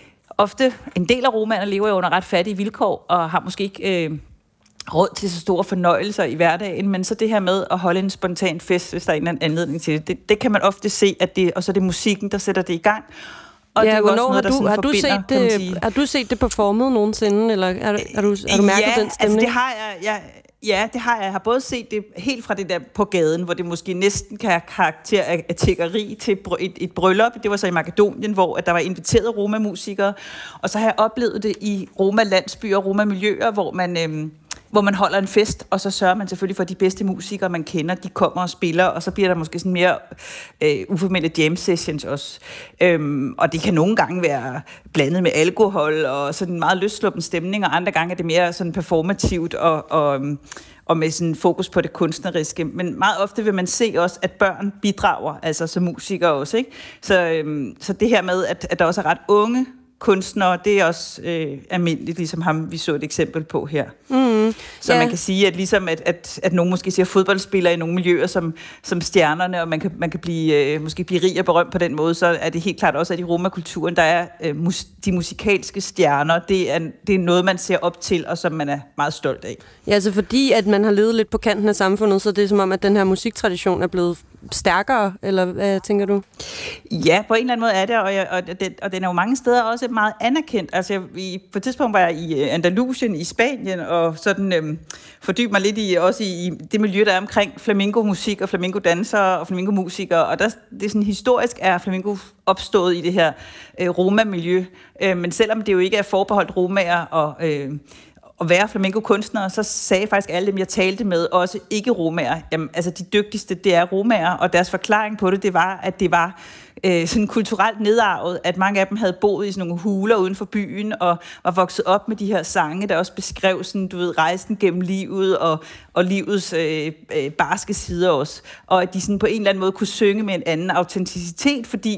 Speaker 9: ofte, en del af romaerne lever jo under ret fattige vilkår, og har måske ikke øh, råd til så store fornøjelser i hverdagen, men så det her med at holde en spontan fest, hvis der er en eller anden anledning til det, det, det kan man ofte se, at det, og så er det musikken, der sætter det i gang. Og
Speaker 10: ja,
Speaker 9: det er
Speaker 10: hvornår
Speaker 9: noget,
Speaker 10: har, du, har, du set det, har du set det performet nogensinde, eller har, har, du, har du mærket
Speaker 9: ja,
Speaker 10: den stemning?
Speaker 9: Altså det har jeg, jeg, ja, det har jeg. Jeg har både set det helt fra det der på gaden, hvor det måske næsten kan have karakter af, af tiggeri til et, et bryllup. Det var så i Makedonien, hvor at der var inviteret romamusikere. Og så har jeg oplevet det i Roma-landsbyer og Roma-miljøer, hvor man... Øhm, hvor man holder en fest, og så sørger man selvfølgelig for, at de bedste musikere, man kender, de kommer og spiller, og så bliver der måske sådan mere øh, uformelle jam sessions også. Øhm, og det kan nogle gange være blandet med alkohol, og sådan en meget løssluppen stemning, og andre gange er det mere sådan performativt, og, og, og med sådan fokus på det kunstneriske. Men meget ofte vil man se også, at børn bidrager, altså som musikere også, ikke? Så, øhm, så det her med, at, at der også er ret unge kunstnere, det er også øh, almindeligt, ligesom ham, vi så et eksempel på her. Mm, så yeah. man kan sige, at ligesom at, at, at nogen måske ser fodboldspillere i nogle miljøer som, som stjernerne, og man kan, man kan blive, øh, måske blive rig og berømt på den måde, så er det helt klart også, at i romakulturen, der er øh, mus, de musikalske stjerner, det er, det er noget, man ser op til, og som man er meget stolt af.
Speaker 10: Ja, altså fordi, at man har levet lidt på kanten af samfundet, så det er som om, at den her musiktradition er blevet stærkere, eller hvad tænker du?
Speaker 9: Ja, på en eller anden måde er det, og, jeg, og, det, og den er jo mange steder også meget anerkendt. Altså, jeg, på et tidspunkt var jeg i Andalusien i Spanien, og sådan øhm, fordybe mig lidt i, også i det miljø, der er omkring flamenco-musik og flamenco-dansere og flamenco-musikere, og der, det er sådan historisk er flamenco opstået i det her øh, Roma-miljø, øh, men selvom det jo ikke er forbeholdt romaer og øh, at være flamenco-kunstnere, så sagde faktisk alle dem, jeg talte med, også ikke-romaer. Jamen, altså de dygtigste, det er romaer, og deres forklaring på det, det var, at det var øh, sådan kulturelt nedarvet, at mange af dem havde boet i sådan nogle huler uden for byen, og var vokset op med de her sange, der også beskrev sådan, du ved, rejsen gennem livet, og, og livets øh, øh, barske sider også. Og at de sådan på en eller anden måde kunne synge med en anden autenticitet, fordi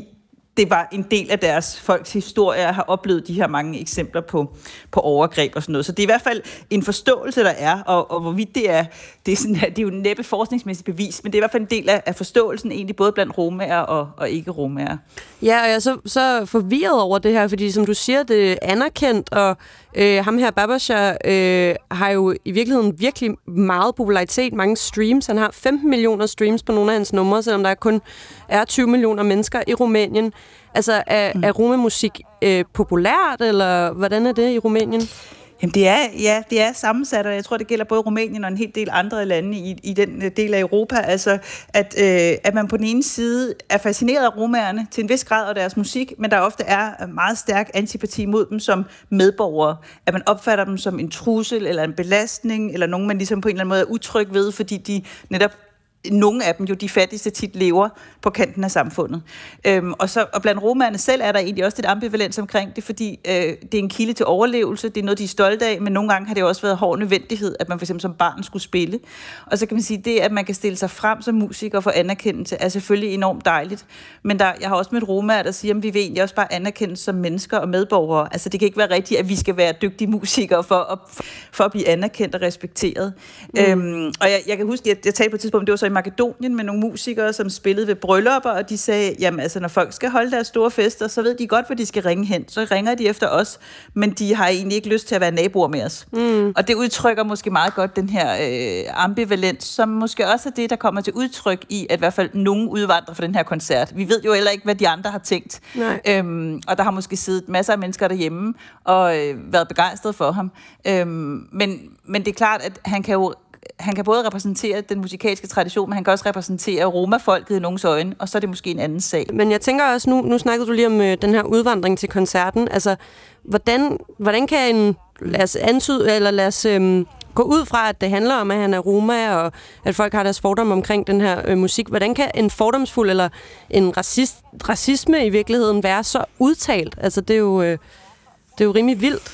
Speaker 9: det var en del af deres folks historie at have oplevet de her mange eksempler på, på overgreb og sådan noget. Så det er i hvert fald en forståelse, der er, og, og hvorvidt det er, det er, sådan, det er jo næppe forskningsmæssigt bevis, men det er i hvert fald en del af, af forståelsen egentlig både blandt romaer og, og ikke-romaer.
Speaker 10: Ja, og jeg er så, så forvirret over det her, fordi som du siger, det er anerkendt, og øh, ham her, Babasha, øh, har jo i virkeligheden virkelig meget popularitet, mange streams. Han har femten millioner streams på nogle af hans numre, selvom der kun er tyve millioner mennesker i Rumænien. Altså, er, mm. er romamusik øh, populært, eller hvordan er det i Rumænien?
Speaker 9: Jamen det er, ja, det er sammensat, og jeg tror, det gælder både Rumænien og en hel del andre lande i, i den del af Europa. Altså, at, øh, at man på den ene side er fascineret af romaerne til en vis grad af deres musik, men der ofte er meget stærk antipati mod dem som medborgere. At man opfatter dem som en trussel eller en belastning, eller nogen, man ligesom på en eller anden måde er utryg ved, fordi de netop nogle af dem, jo de fattigste, tit lever på kanten af samfundet. Øhm, og, så, og blandt romaerne selv er der egentlig også lidt ambivalens omkring det, fordi øh, det er en kilde til overlevelse, det er noget, de er stolte af, men nogle gange har det også været hård nødvendighed, at man for eksempel som barn skulle spille. Og så kan man sige, det, at man kan stille sig frem som musiker og få anerkendelse, er selvfølgelig enormt dejligt. Men der, jeg har også mødt romaer, der siger, at vi vil egentlig også bare anerkendes som mennesker og medborgere. Altså det kan ikke være rigtigt, at vi skal være dygtige musikere for at, for at blive anerkendt og respekteret. Mm. Øhm, og jeg, jeg kan huske, at jeg talte på et tidspunkt, det var så i Makedonien med nogle musikere, som spillede ved bryllupper, og de sagde, jamen altså, når folk skal holde deres store fester, så ved de godt, hvor de skal ringe hen. Så ringer de efter os, men de har egentlig ikke lyst til at være naboer med os. Mm. Og det udtrykker måske meget godt den her øh, ambivalens, som måske også er det, der kommer til udtryk i, at i hvert fald nogen udvandrer fra den her koncert. Vi ved jo heller ikke, hvad de andre har tænkt. Øhm, og der har måske siddet masser af mennesker derhjemme og øh, været begejstrede for ham. Øhm, men, men det er klart, at han kan jo Han kan både repræsentere den musikalske tradition, men han kan også repræsentere romafolket i nogens øjne, og så er det måske en anden sag.
Speaker 10: Men jeg tænker også, nu, nu snakkede du lige om øh, den her udvandring til koncerten. Altså, hvordan, hvordan kan en, lad os antyde, eller lad os øh, gå ud fra, at det handler om, at han er roma, og at folk har deres fordomme omkring den her øh, musik. Hvordan kan en fordomsfuld eller en racist, racisme i virkeligheden være så udtalt? Altså, det er jo, øh, det er jo rimelig vildt.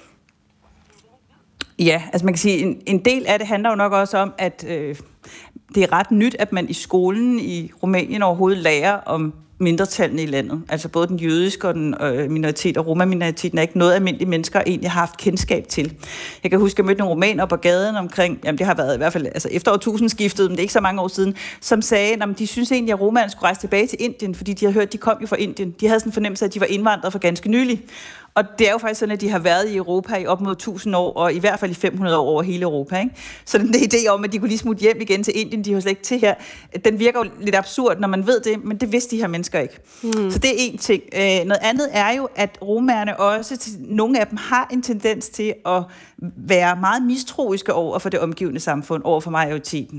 Speaker 9: Ja, altså man kan sige, en, en del af det handler jo nok også om, at øh, det er ret nyt, at man i skolen i Rumænien overhovedet lærer om mindretallene i landet. Altså både den jødiske og den øh, minoritet og romaminoriteten er ikke noget, almindelige mennesker egentlig har haft kendskab til. Jeg kan huske, at jeg mødte nogle rumæner på gaden omkring, jamen det har været i hvert fald altså efter årtusindskiftet, men det er ikke så mange år siden, som sagde, at de synes egentlig, at romaerne skulle rejse tilbage til Indien, fordi de har hørt, at de kom jo fra Indien. De havde sådan en fornemmelse af, at de var indvandret for ganske nylig. Og det er jo faktisk sådan, at de har været i Europa i op mod tusind år, og i hvert fald i fem hundrede år over hele Europa. Ikke? Så den idé om, at de kunne lige smutte hjem igen til Indien, de har slet ikke til her, den virker jo lidt absurd, når man ved det, men det vidste de her mennesker ikke. Mm. Så det er én ting. Noget andet er jo, at romaerne også, nogle af dem har en tendens til at være meget mistroiske over for det omgivende samfund, over for majoriteten.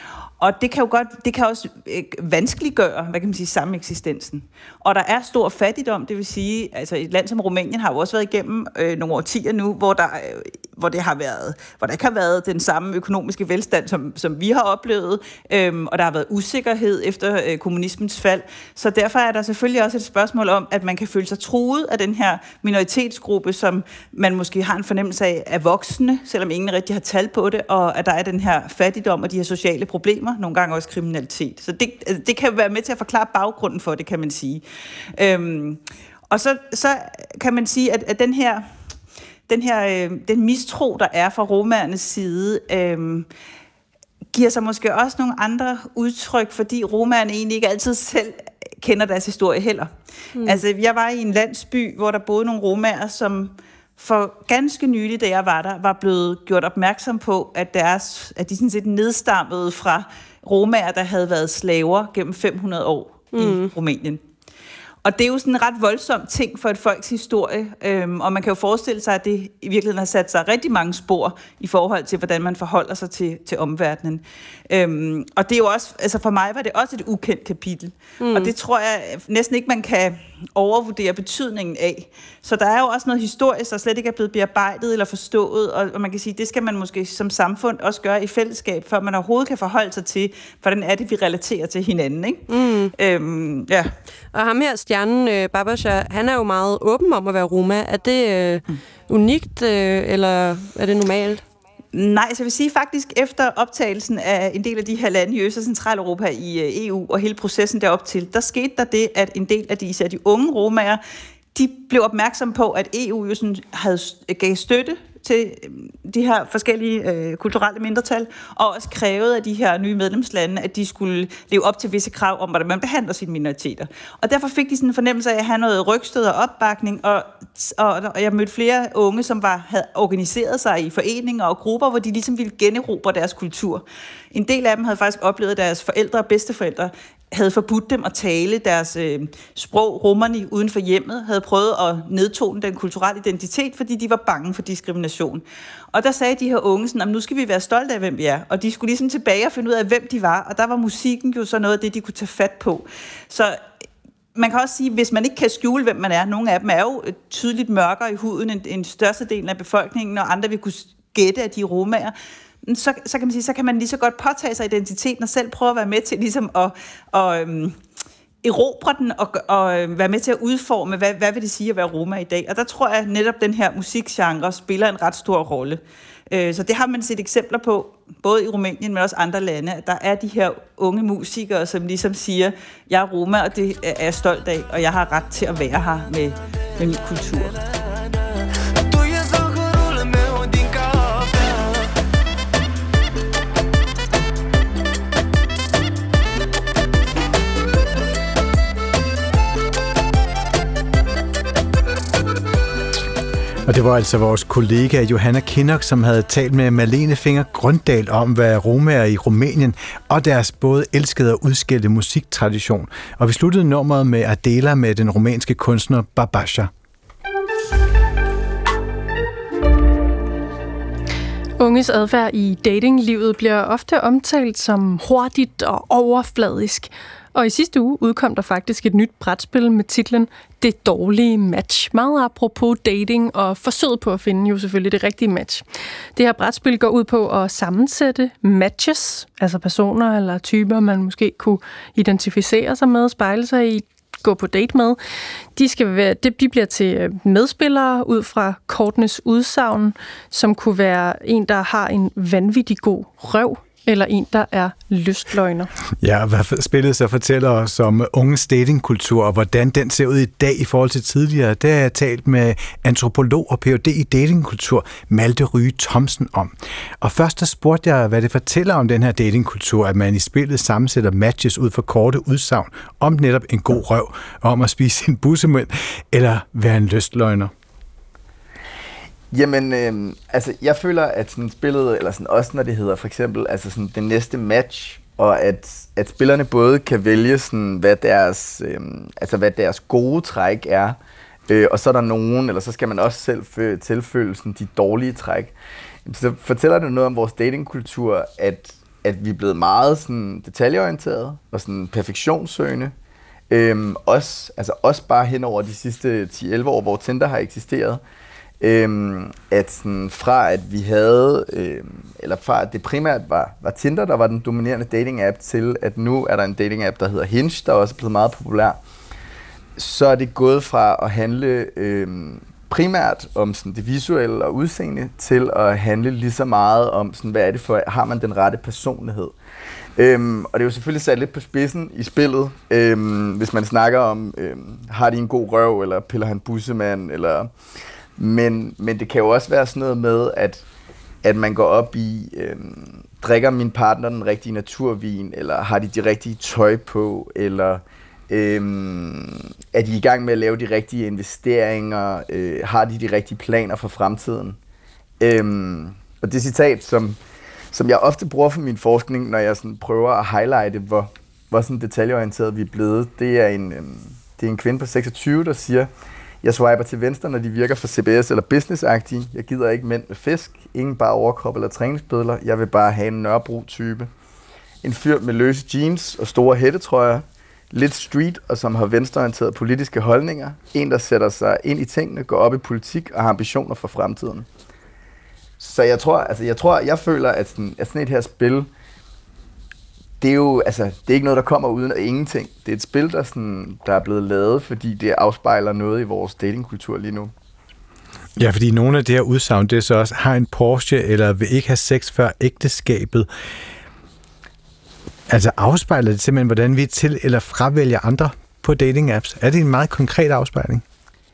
Speaker 9: Og det kan jo godt, det kan også øh, vanskeliggøre, hvad kan man sige, sameksistensen. Og der er stor fattigdom, det vil sige, altså et land som Rumænien har jo også været igennem øh, nogle årtier nu, hvor der, øh, hvor det har været, hvor der ikke har været den samme økonomiske velstand, som, som vi har oplevet, øh, og der har været usikkerhed efter øh, kommunismens fald. Så derfor er der selvfølgelig også et spørgsmål om, at man kan føle sig truet af den her minoritetsgruppe, som man måske har en fornemmelse af er voksne, selvom ingen rigtig har tal på det, og at der er den her fattigdom og de her sociale problemer, nogle gange også kriminalitet. Så det, det kan være med til at forklare baggrunden for det, kan man sige. Øhm, og så, så kan man sige, at, at den her, den her øh, den mistro, der er fra romaernes side, øh, giver sig måske også nogle andre udtryk, fordi romaerne egentlig ikke altid selv kender deres historie heller. Mm. Altså, jeg var i en landsby, hvor der boede nogle romaer, som for ganske nylig, da jeg var der, var blevet gjort opmærksom på, at, deres, at de sådan set nedstammede fra romaer, der havde været slaver gennem fem hundrede år mm. i Rumænien. Og det er jo sådan en ret voldsom ting for et folks historie, øhm, og man kan jo forestille sig, at det i virkeligheden har sat sig rigtig mange spor i forhold til, hvordan man forholder sig til, til omverdenen. Øhm, og det er jo også, altså for mig var det også et ukendt kapitel, mm. og det tror jeg næsten ikke, man kan overvurdere betydningen af. Så der er jo også noget historisk, der slet ikke er blevet bearbejdet eller forstået, og, og man kan sige, det skal man måske som samfund også gøre i fællesskab, for man overhovedet kan forholde sig til, hvordan er det, vi relaterer til hinanden. Ikke? Mm. Øhm, ja.
Speaker 10: Og ham her, stjernen øh, Babasha, han er jo meget åben om at være roma. Er det øh, mm. unikt, øh, eller er det normalt?
Speaker 9: Nej, så jeg vil sige faktisk, efter optagelsen af en del af de her lande i Øst- og Centraleuropa i E U, og hele processen derop til, der skete der det, at en del af de, især de unge romaer, de blev opmærksom på, at E U jo sådan havde, gav støtte til de her forskellige øh, kulturelle mindretal, og også krævede af de her nye medlemslande, at de skulle leve op til visse krav om, hvordan man behandler sine minoriteter. Og derfor fik de sådan en fornemmelse af at have noget rygstød og opbakning, og, og, og jeg mødte flere unge, som var, havde organiseret sig i foreninger og grupper, hvor de ligesom ville generobre deres kultur. En del af dem havde faktisk oplevet, at deres forældre og bedsteforældre havde forbudt dem at tale deres øh, sprog, romani, uden for hjemmet, havde prøvet at nedtone den kulturelle identitet, fordi de var bange for diskrimination. Og der sagde de her unge sådan, at nu skal vi være stolte af, hvem vi er. Og de skulle ligesom tilbage og finde ud af, hvem de var. Og der var musikken jo så noget af det, de kunne tage fat på. Så man kan også sige, hvis man ikke kan skjule, hvem man er, nogle af dem er jo tydeligt mørkere i huden end en største del af befolkningen, og andre vil kunne gætte, at de er romaer, Så, så kan man sige, så kan man lige så godt påtage sig identiteten og selv prøve at være med til ligesom at, at um, erobre den og, og være med til at udforme, hvad, hvad vil det sige at være roma i dag. Og der tror jeg at netop den her musikgenre spiller en ret stor rolle. Så det har man set eksempler på, både i Rumænien, men også andre lande, at der er de her unge musikere, som ligesom siger, jeg er roma, og det er jeg stolt af, og jeg har ret til at være her med, med min kultur.
Speaker 3: Og det var altså vores kollega Johanna Kinnock, som havde talt med Malene Finger Grøndal om, hvad romaer i Rumænien og deres både elskede og udskældte musiktradition. Og vi sluttede nummeret med Adela med den rumænske kunstner Babasha.
Speaker 2: Unges adfærd i datinglivet bliver ofte omtalt som hurtigt og overfladisk. Og i sidste uge udkom der faktisk et nyt brætspil med titlen Det dårlige match. Meget apropos dating og forsøget på at finde jo selvfølgelig det rigtige match. Det her brætspil går ud på at sammensætte matches, altså personer eller typer, man måske kunne identificere sig med, spejle sig i, gå på date med. De, skal være, de bliver til medspillere ud fra kortenes udsagn, som kunne være en, der har en vanvittig god røv, eller en, der er lystløgner.
Speaker 3: Ja, hvad spillet så fortæller os om unges datingkultur, og hvordan den ser ud i dag i forhold til tidligere. Det har jeg talt med antropolog og P H D i datingkultur, Malte Ryge Thomsen om. Og først der spurgte jeg, hvad det fortæller om den her datingkultur, at man i spillet sammensætter matches ud for korte udsagn om netop en god røv, om at spise sin bussemænd, eller være en lystløgner.
Speaker 11: Jamen, øh, altså, jeg føler, at sådan spillet, eller sådan også når det hedder for eksempel, altså sådan det næste match, og at, at spillerne både kan vælge sådan, hvad deres, øh, altså hvad deres gode træk er, øh, og så er der nogen, eller så skal man også selv tilfølge sådan de dårlige træk. Så fortæller det noget om vores datingkultur, at, at vi er blevet meget sådan detaljeorienteret og sådan perfektionssøgende. Øh, også, altså også bare hen over de sidste ti til elleve år, hvor Tinder har eksisteret. Øhm, at sådan, fra at vi havde, øhm, eller fra at det primært var, var Tinder, der var den dominerende dating-app, til at nu er der en dating-app, der hedder Hinge, der også er blevet meget populær, så er det gået fra at handle øhm, primært om sådan, det visuelle og udseende, til at handle lige så meget om, sådan, hvad er det for, har man den rette personlighed. Øhm, og det er jo selvfølgelig sat lidt på spidsen i spillet, øhm, hvis man snakker om, øhm, har de en god røv, eller piller han bussemand, eller... Men, men det kan jo også være sådan noget med, at, at man går op i, øhm, drikker min partner den rigtige naturvin, eller har de de rigtige tøj på, eller øhm, er de i gang med at lave de rigtige investeringer, øh, har de de rigtige planer for fremtiden. Øhm, og det citat, som, som jeg ofte bruger for min forskning, når jeg sådan prøver at highlighte, hvor, hvor sådan detaljeorienteret vi er blevet, det er en, øhm, det er en kvinde på seksogtyve, der siger: jeg swiper til venstre, når de virker for C B S eller business-agtige. Jeg gider ikke mænd med fisk, ingen bare overkrop eller træningsbødler. Jeg vil bare have en Nørrebro-type. En fyr med løse jeans og store hættetrøjer. Lidt street, og som har venstreorienterede politiske holdninger. En, der sætter sig ind i tingene, går op i politik og har ambitioner for fremtiden. Så jeg tror, altså jeg tror, jeg føler, at sådan, at sådan et her spil, det er jo, altså, det er ikke noget, der kommer uden af ingenting. Det er et spil, der, sådan, der er blevet lavet, fordi det afspejler noget i vores datingkultur lige nu.
Speaker 3: Ja, fordi nogle af det her udsagn, det er så også, har en Porsche, eller vil ikke have sex før ægteskabet. Altså afspejler det simpelthen, hvordan vi til eller fravælger andre på dating-apps? Er det en meget konkret afspejling?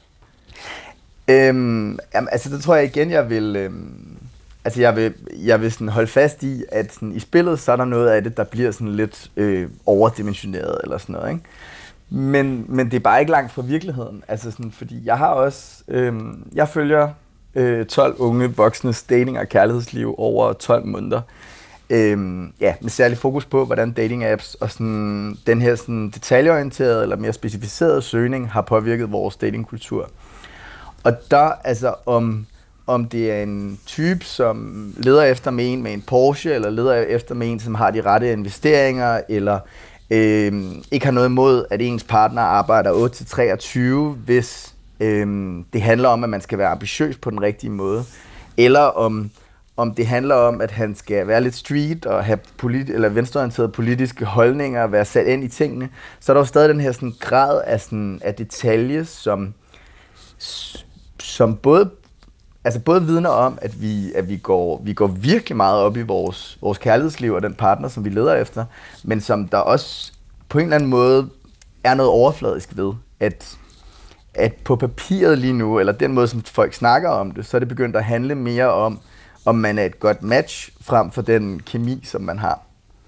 Speaker 11: Øhm, jamen, altså, det tror jeg igen, jeg vil... Øhm, altså, jeg vil, jeg vil sådan holde fast i, at sådan, i spillet, så er der noget af det, der bliver sådan lidt øh, overdimensioneret, eller sådan noget, ikke? Men, men det er bare ikke langt fra virkeligheden. Altså, sådan, fordi jeg har også... Øhm, jeg følger øh, tolv unge voksnes dating- og kærlighedsliv over tolv måneder. Øhm, ja, med særlig fokus på, hvordan dating-apps og sådan, den her sådan, detaljeorienterede eller mere specificerede søgning har påvirket vores datingkultur. Og der, altså om, om det er en type, som leder efter med en med en Porsche, eller leder efter med en, som har de rette investeringer, eller øh, ikke har noget imod, at ens partner arbejder otte til treogtyve, hvis øh, det handler om, at man skal være ambitiøs på den rigtige måde, eller om, om det handler om, at han skal være lidt street og have politi- eller venstreorienterede politiske holdninger og være sat ind i tingene, så er der jo stadig den her sådan, grad af, sådan, af detalje, som som både, altså både vidner om, at vi, at vi, går, vi går virkelig meget op i vores, vores kærlighedsliv og den partner, som vi leder efter, men som der også på en eller anden måde er noget overfladisk ved, at, at på papiret lige nu, eller den måde, som folk snakker om det, så er det begyndt at handle mere om, om man er et godt match, frem for den kemi, som man har.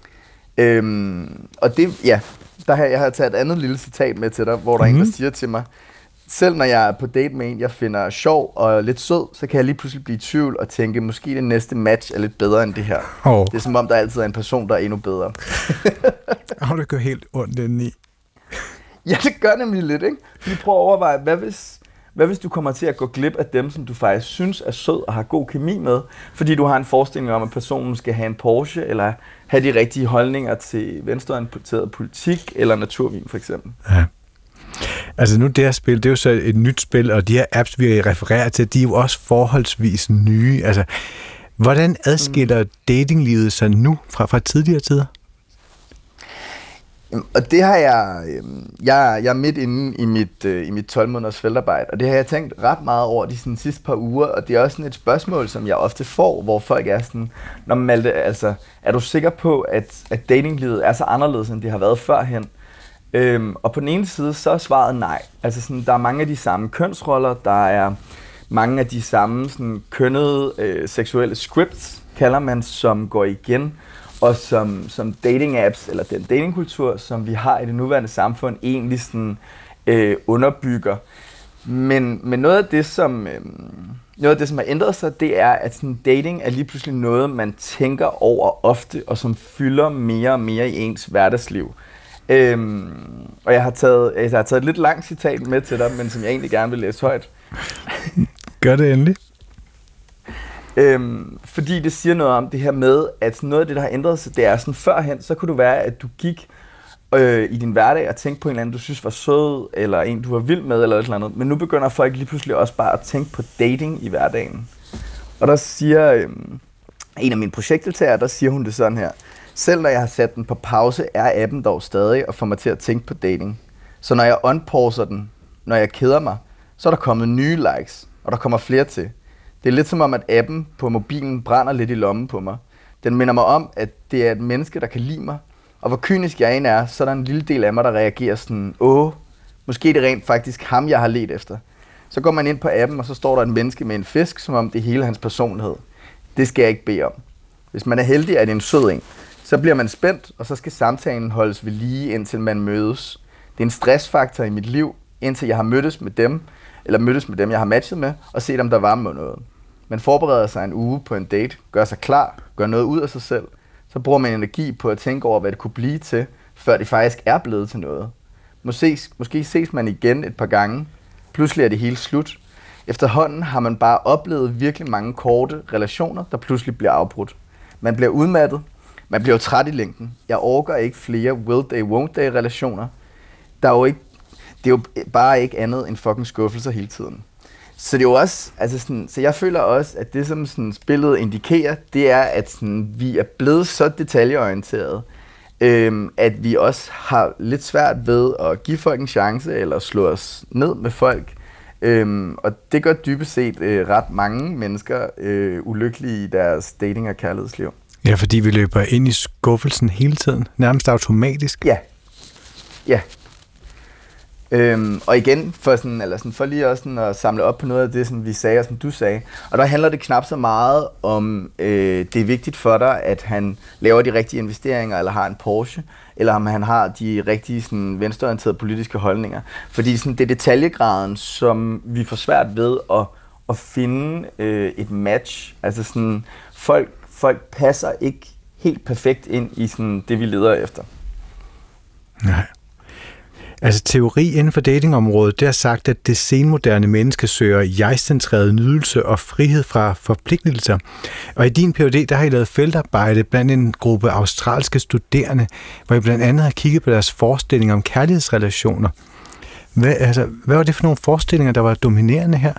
Speaker 11: Øhm, og det, ja, der har jeg har taget et andet lille citat med til dig, hvor der mm. er en, der siger til mig, selv når jeg er på date med en, jeg finder sjov og lidt sød, så kan jeg lige pludselig blive i tvivl og tænke, måske det næste match er lidt bedre end det her. Oh. Det er som om, der altid er en person, der er endnu bedre.
Speaker 3: Har du gjort helt ondt indeni?
Speaker 11: Ja, det gør nemlig lidt, ikke? Fordi prøv at overveje, hvad hvis, hvad hvis du kommer til at gå glip af dem, som du faktisk synes er sød og har god kemi med, fordi du har en forestilling om, at personen skal have en Porsche, eller have de rigtige holdninger til venstreorienteret politik, eller naturvin for eksempel.
Speaker 3: Ja. Altså nu det her spil, det er jo så et nyt spil, og de her apps, vi refererer til, de er jo også forholdsvis nye. Altså, hvordan adskiller mm. datinglivet sig nu fra, fra tidligere tider?
Speaker 11: Og det har jeg, jeg, jeg er midt inde i mit, i mit tolv måneders feltarbejde, og det har jeg tænkt ret meget over de sådan, sidste par uger, og det er også sådan et spørgsmål, som jeg ofte får, hvor folk er sådan, når Malte, altså, er du sikker på, at, at datinglivet er så anderledes, end det har været førhen? Øhm, og på den ene side, så er svaret nej. Altså sådan, der er mange af de samme kønsroller, der er mange af de samme sådan, kønnede øh, seksuelle scripts, kalder man, som går igen, og som, som dating-apps, eller den datingkultur, som vi har i det nuværende samfund, egentlig sådan, øh, underbygger. Men, men noget af det, som, øh, noget af det, som har ændret sig, det er, at sådan, dating er lige pludselig noget, man tænker over ofte, og som fylder mere og mere i ens hverdagsliv. Øhm, og jeg har, taget, jeg har taget et lidt langt citat med til dig, men som jeg egentlig gerne vil læse højt.
Speaker 3: Gør det endelig.
Speaker 11: Øhm, fordi det siger noget om det her med, at noget af det, der har ændret sig, det er sådan førhen, så kunne du være, at du gik øh, i din hverdag og tænkte på en eller anden, du synes var sød, eller en, du var vild med, eller et eller andet. Men nu begynder folk lige pludselig også bare at tænke på dating i hverdagen. Og der siger øh, en af mine projektdeltagere, der siger hun det sådan her. Selv når jeg har sat den på pause, er appen dog stadig og får mig til at tænke på dating. Så når jeg unpauser den, når jeg keder mig, så er der kommet nye likes, og der kommer flere til. Det er lidt som om, at appen på mobilen brænder lidt i lommen på mig. Den minder mig om, at det er et menneske, der kan lide mig. Og hvor kynisk jeg end er, så er der en lille del af mig, der reagerer sådan, åh, måske er det rent faktisk ham, jeg har ledt efter. Så går man ind på appen, og så står der et menneske med en fisk, som om det er hele hans personlighed. Det skal jeg ikke bede om. Hvis man er heldig, er det en sød en. Så bliver man spændt, og så skal samtalen holdes ved lige, indtil man mødes. Det er en stressfaktor i mit liv, indtil jeg har mødtes med dem, eller mødtes med dem, jeg har matchet med, og set, om der var med noget. Man forbereder sig en uge på en date, gør sig klar, gør noget ud af sig selv. Så bruger man energi på at tænke over, hvad det kunne blive til, før det faktisk er blevet til noget. Måske, måske ses man igen et par gange. Pludselig er det hele slut. Efterhånden har man bare oplevet virkelig mange korte relationer, der pludselig bliver afbrudt. Man bliver udmattet. Man bliver jo træt i længden. Jeg orker ikke flere will they, won't they relationer. Der er jo ikke, det er jo bare ikke andet end fucking skuffelser hele tiden. Så det er jo også, altså sådan, så jeg føler også, at det som sådan spillet indikerer, det er, at sådan, vi er blevet så detaljeorienteret, øhm, at vi også har lidt svært ved at give folk en chance, eller slå os ned med folk, Øhm, og det gør dybest set øh, ret mange mennesker øh, ulykkelige i deres dating- og kærlighedsliv.
Speaker 3: Ja, fordi vi løber ind i skuffelsen hele tiden, nærmest automatisk.
Speaker 11: Ja, ja. Øhm, og igen, for, sådan, eller sådan, for lige også sådan at samle op på noget af det, som vi sagde, og som du sagde. Og der handler det knap så meget om, øh, det er vigtigt for dig, at han laver de rigtige investeringer, eller har en Porsche, eller om han har de rigtige sådan, venstreorienterede politiske holdninger. Fordi sådan, det er detaljegraden, som vi får svært ved at, at finde øh, et match. Altså sådan, folk, folk passer ikke helt perfekt ind i sådan, det, vi leder efter.
Speaker 3: Nej. Altså teori inden for datingområdet, det har sagt, at det senmoderne menneske søger jeg-centreret nydelse og frihed fra forpligtelser. Og i din P H D, der har I lavet feltarbejde blandt en gruppe australske studerende, hvor I blandt andet har kigget på deres forestillinger om kærlighedsrelationer. Hvad, altså, hvad var det for nogle forestillinger, der var dominerende her?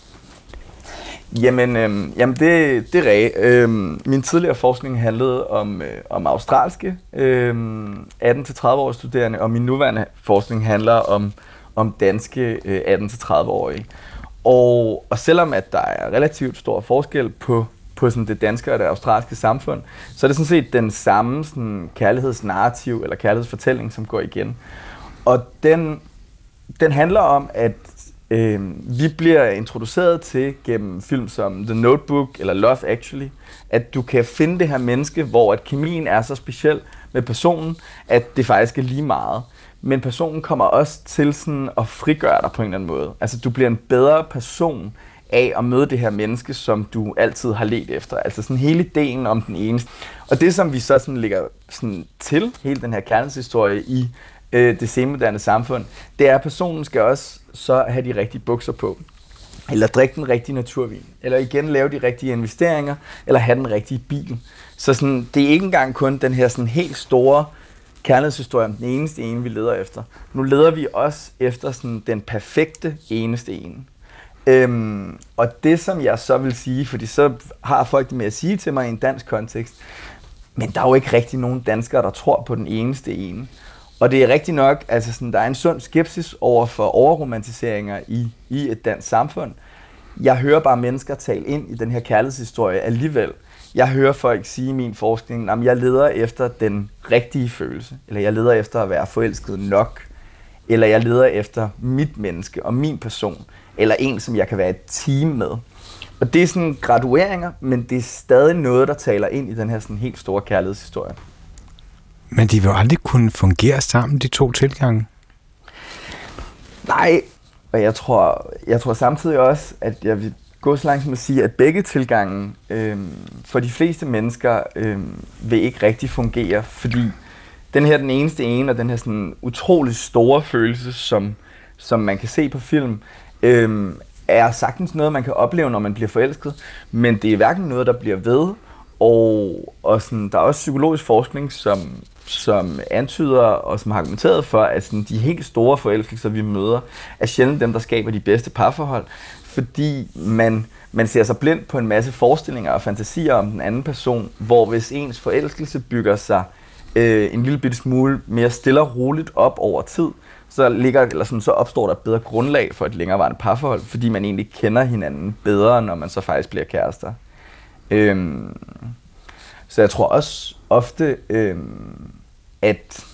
Speaker 11: Jamen, øhm, jamen det, det er rigtigt. Øhm, min tidligere forskning handlede om, øh, om australske øhm, atten til tredive-årige studerende, og min nuværende forskning handler om, om danske øh, atten til tredive-årige. Og, og selvom at der er relativt stor forskel på, på sådan det danske og det australske samfund, så er det sådan set den samme sådan, kærlighedsnarrativ eller kærlighedsfortælling, som går igen. Og den, den handler om, at Øh, vi bliver introduceret til gennem film som The Notebook eller Love Actually, at du kan finde det her menneske, hvor at kemien er så speciel med personen, at det faktisk er lige meget. Men personen kommer også til sådan at frigøre dig på en eller anden måde. Altså du bliver en bedre person af at møde det her menneske, som du altid har ledt efter. Altså sådan hele ideen om den eneste. Og det som vi så sådan lægger sådan til, hele den her kærlighedshistorie i øh, det senmoderne samfund, det er, at personen skal også så have de rigtige bukser på, eller drikke den rigtige naturvin, eller igen lave de rigtige investeringer, eller have den rigtige bil. Så sådan, det er ikke engang kun den her sådan helt store kærlighedshistorie om den eneste ene, vi leder efter. Nu leder vi også efter sådan den perfekte eneste ene. Øhm, og det, som jeg så vil sige, fordi så har folk det med at sige til mig i en dansk kontekst, men der er jo ikke rigtig nogen danskere, der tror på den eneste ene. Og det er rigtigt nok, altså sådan, der er en sund skepsis over for overromantiseringer i, i et dansk samfund. Jeg hører bare mennesker tale ind i den her kærlighedshistorie alligevel. Jeg hører folk sige i min forskning, at jeg leder efter den rigtige følelse, eller jeg leder efter at være forelsket nok, eller jeg leder efter mit menneske og min person, eller en, som jeg kan være et team med. Og det er sådan gradueringer, men det er stadig noget, der taler ind i den her sådan helt store kærlighedshistorie.
Speaker 3: Men de vil jo aldrig kunne fungere sammen, de to tilgange.
Speaker 11: Nej, og jeg tror, jeg tror samtidig også, at jeg vil gå så langt som at sige, at begge tilgange øh, for de fleste mennesker øh, vil ikke rigtig fungere, fordi den her den eneste ene, og den her sådan utrolig store følelse, som, som man kan se på film, øh, er sagtens noget, man kan opleve, når man bliver forelsket, men det er hverken noget, der bliver ved, og, og sådan, der er også psykologisk forskning, som, som antyder og som har argumenteret for, at sådan, de helt store forelskelser, vi møder, er sjældent dem, der skaber de bedste parforhold, fordi man, man ser sig blind på en masse forestillinger og fantasier om den anden person, hvor hvis ens forelskelse bygger sig øh, en lille bitte smule mere stille og roligt op over tid, så, ligger, eller sådan, så opstår der et bedre grundlag for et længerevarende parforhold, fordi man egentlig kender hinanden bedre, når man så faktisk bliver kærester. Øhm, så jeg tror også ofte, øhm, at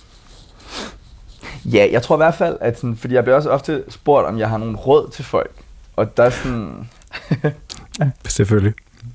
Speaker 11: ja, jeg tror i hvert fald, at sådan, fordi jeg bliver også ofte spurgt, om jeg har nogle råd til folk, og der er sådan
Speaker 3: selvfølgelig.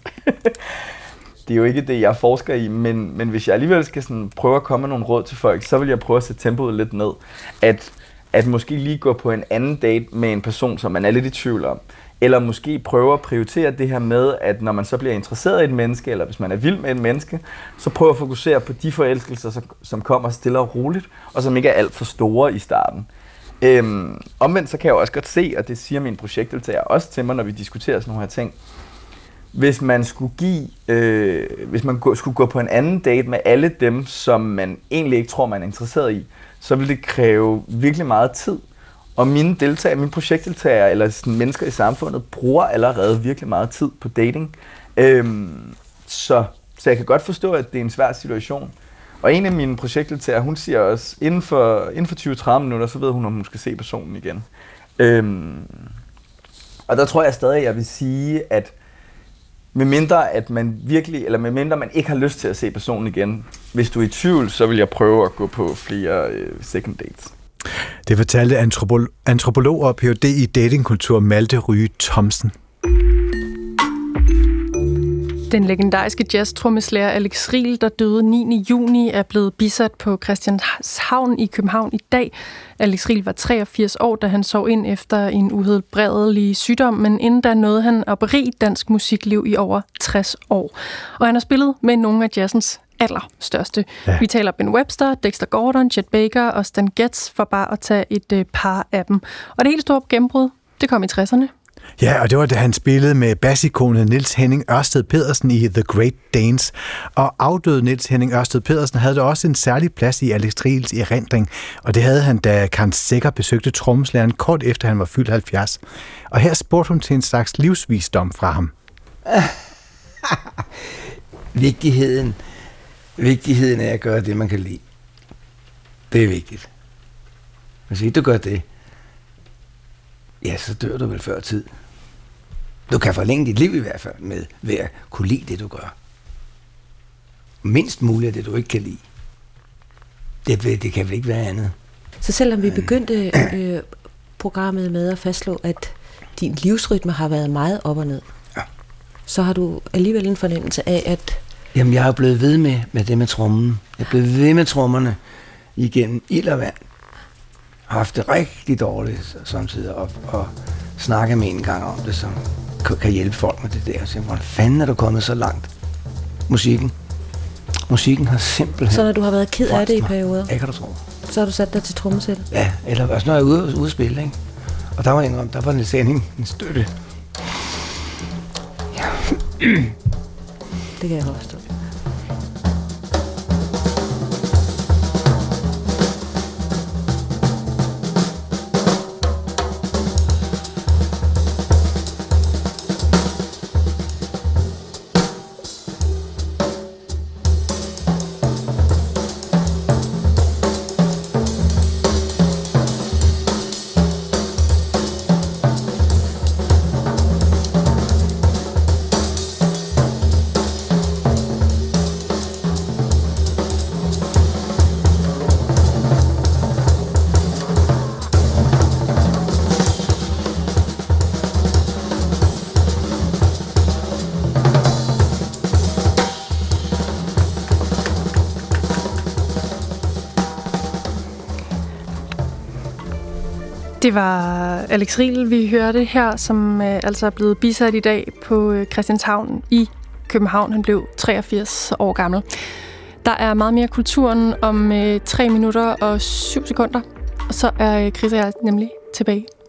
Speaker 11: Det er jo ikke det, jeg forsker i, men, men hvis jeg alligevel skal sådan prøve at komme med nogle råd til folk, så vil jeg prøve at sætte tempoet lidt ned. At, at måske lige gå på en anden date med en person, som man er lidt i tvivl om. Eller måske prøve at prioritere det her med, at når man så bliver interesseret i et menneske, eller hvis man er vild med et menneske, så prøve at fokusere på de forelskelser, som kommer stille og roligt, og som ikke er alt for store i starten. Øhm, omvendt så kan jeg også godt se, og det siger mine projektdeltagere også til mig, når vi diskuterer sådan nogle her ting, hvis man skulle give, øh, hvis man gå, skulle gå på en anden date med alle dem, som man egentlig ikke tror, man er interesseret i, så vil det kræve virkelig meget tid. Og mine deltagere, mine projektdeltagere, eller sådan mennesker i samfundet, bruger allerede virkelig meget tid på dating. Øhm, så, så jeg kan godt forstå, at det er en svær situation. Og en af mine projektdeltagere, hun siger også, inden for, inden for tyve til tredive minutter, så ved hun, om hun skal se personen igen. Øhm, Og der tror jeg stadig, jeg vil sige, at medmindre at man virkelig, eller medmindre man ikke har lyst til at se personen igen, hvis du er i tvivl, så vil jeg prøve at gå på flere øh, second dates.
Speaker 3: Det fortalte antropolog, antropolog og P H D i datingkultur Malte Ryge Thomsen.
Speaker 2: Den legendariske jazz-trommeslager Alex Riel, der døde niende juni, er blevet bisat på Christianshavn i København i dag. Alex Riel var treogfirs år, da han sov ind efter en uhelbredelig sygdom, men inden da nåede han at berige dansk musikliv i over tres år. Og han har spillet med nogle af jazzens allerstørste. Ja. Vi taler Ben Webster, Dexter Gordon, Chet Baker og Stan Getz, for bare at tage et øh, par af dem. Og det helt store gennembrud, det kom i tresserne.
Speaker 3: Ja, og det var da han spillede med bassikonet Niels Henning Ørsted Pedersen i The Great Danes. Og afdøde Niels Henning Ørsted Pedersen havde da også en særlig plads i Alex Riels erindring, og det havde han, da Karen Secher besøgte trommeslageren kort efter han var fyldt halvfjerds. Og her spurgte hun til en slags livsvisdom fra ham.
Speaker 12: Vigtigheden, vigtigheden af at gøre det, man kan lide. Det er vigtigt. Hvis ikke du gør det, ja, så dør du vel før tid. Du kan forlænge dit liv i hvert fald med ved at kunne lide det, du gør. Mindst muligt af det, du ikke kan lide. Det, det kan vel ikke være andet.
Speaker 13: Så selvom vi begyndte øh, programmet med at fastslå, at din livsrytme har været meget op og ned, ja. Så har du alligevel en fornemmelse af, at...
Speaker 12: Jamen, jeg er blevet ved med, med det med trommen. Jeg er blevet ved med trommerne igennem ild og vand. Har haft det rigtig dårligt samtidig, og, og snakke med en gang om det, så kan hjælpe folk med det der. Så hvordan fanden er du kommet så langt? Musikken. Musikken har simpelthen...
Speaker 13: Så når du har været ked af det i perioder?
Speaker 12: Ja, kan du tro.
Speaker 13: Så har du sat dig til trommesæt?
Speaker 12: Ja, eller altså, når jeg er ude, ude at spille, ikke? Og der var en, der var en sending, en støtte.
Speaker 13: Ja. Det kan jeg forstå.
Speaker 2: Det var Alex Riel, vi hørte her, som øh, altså er blevet bisat i dag på øh, Christianshavn i København. Han blev treogfirs år gammel. Der er meget mere kulturen om øh, tre minutter og syv sekunder, og så er øh, Chris og jeg nemlig tilbage.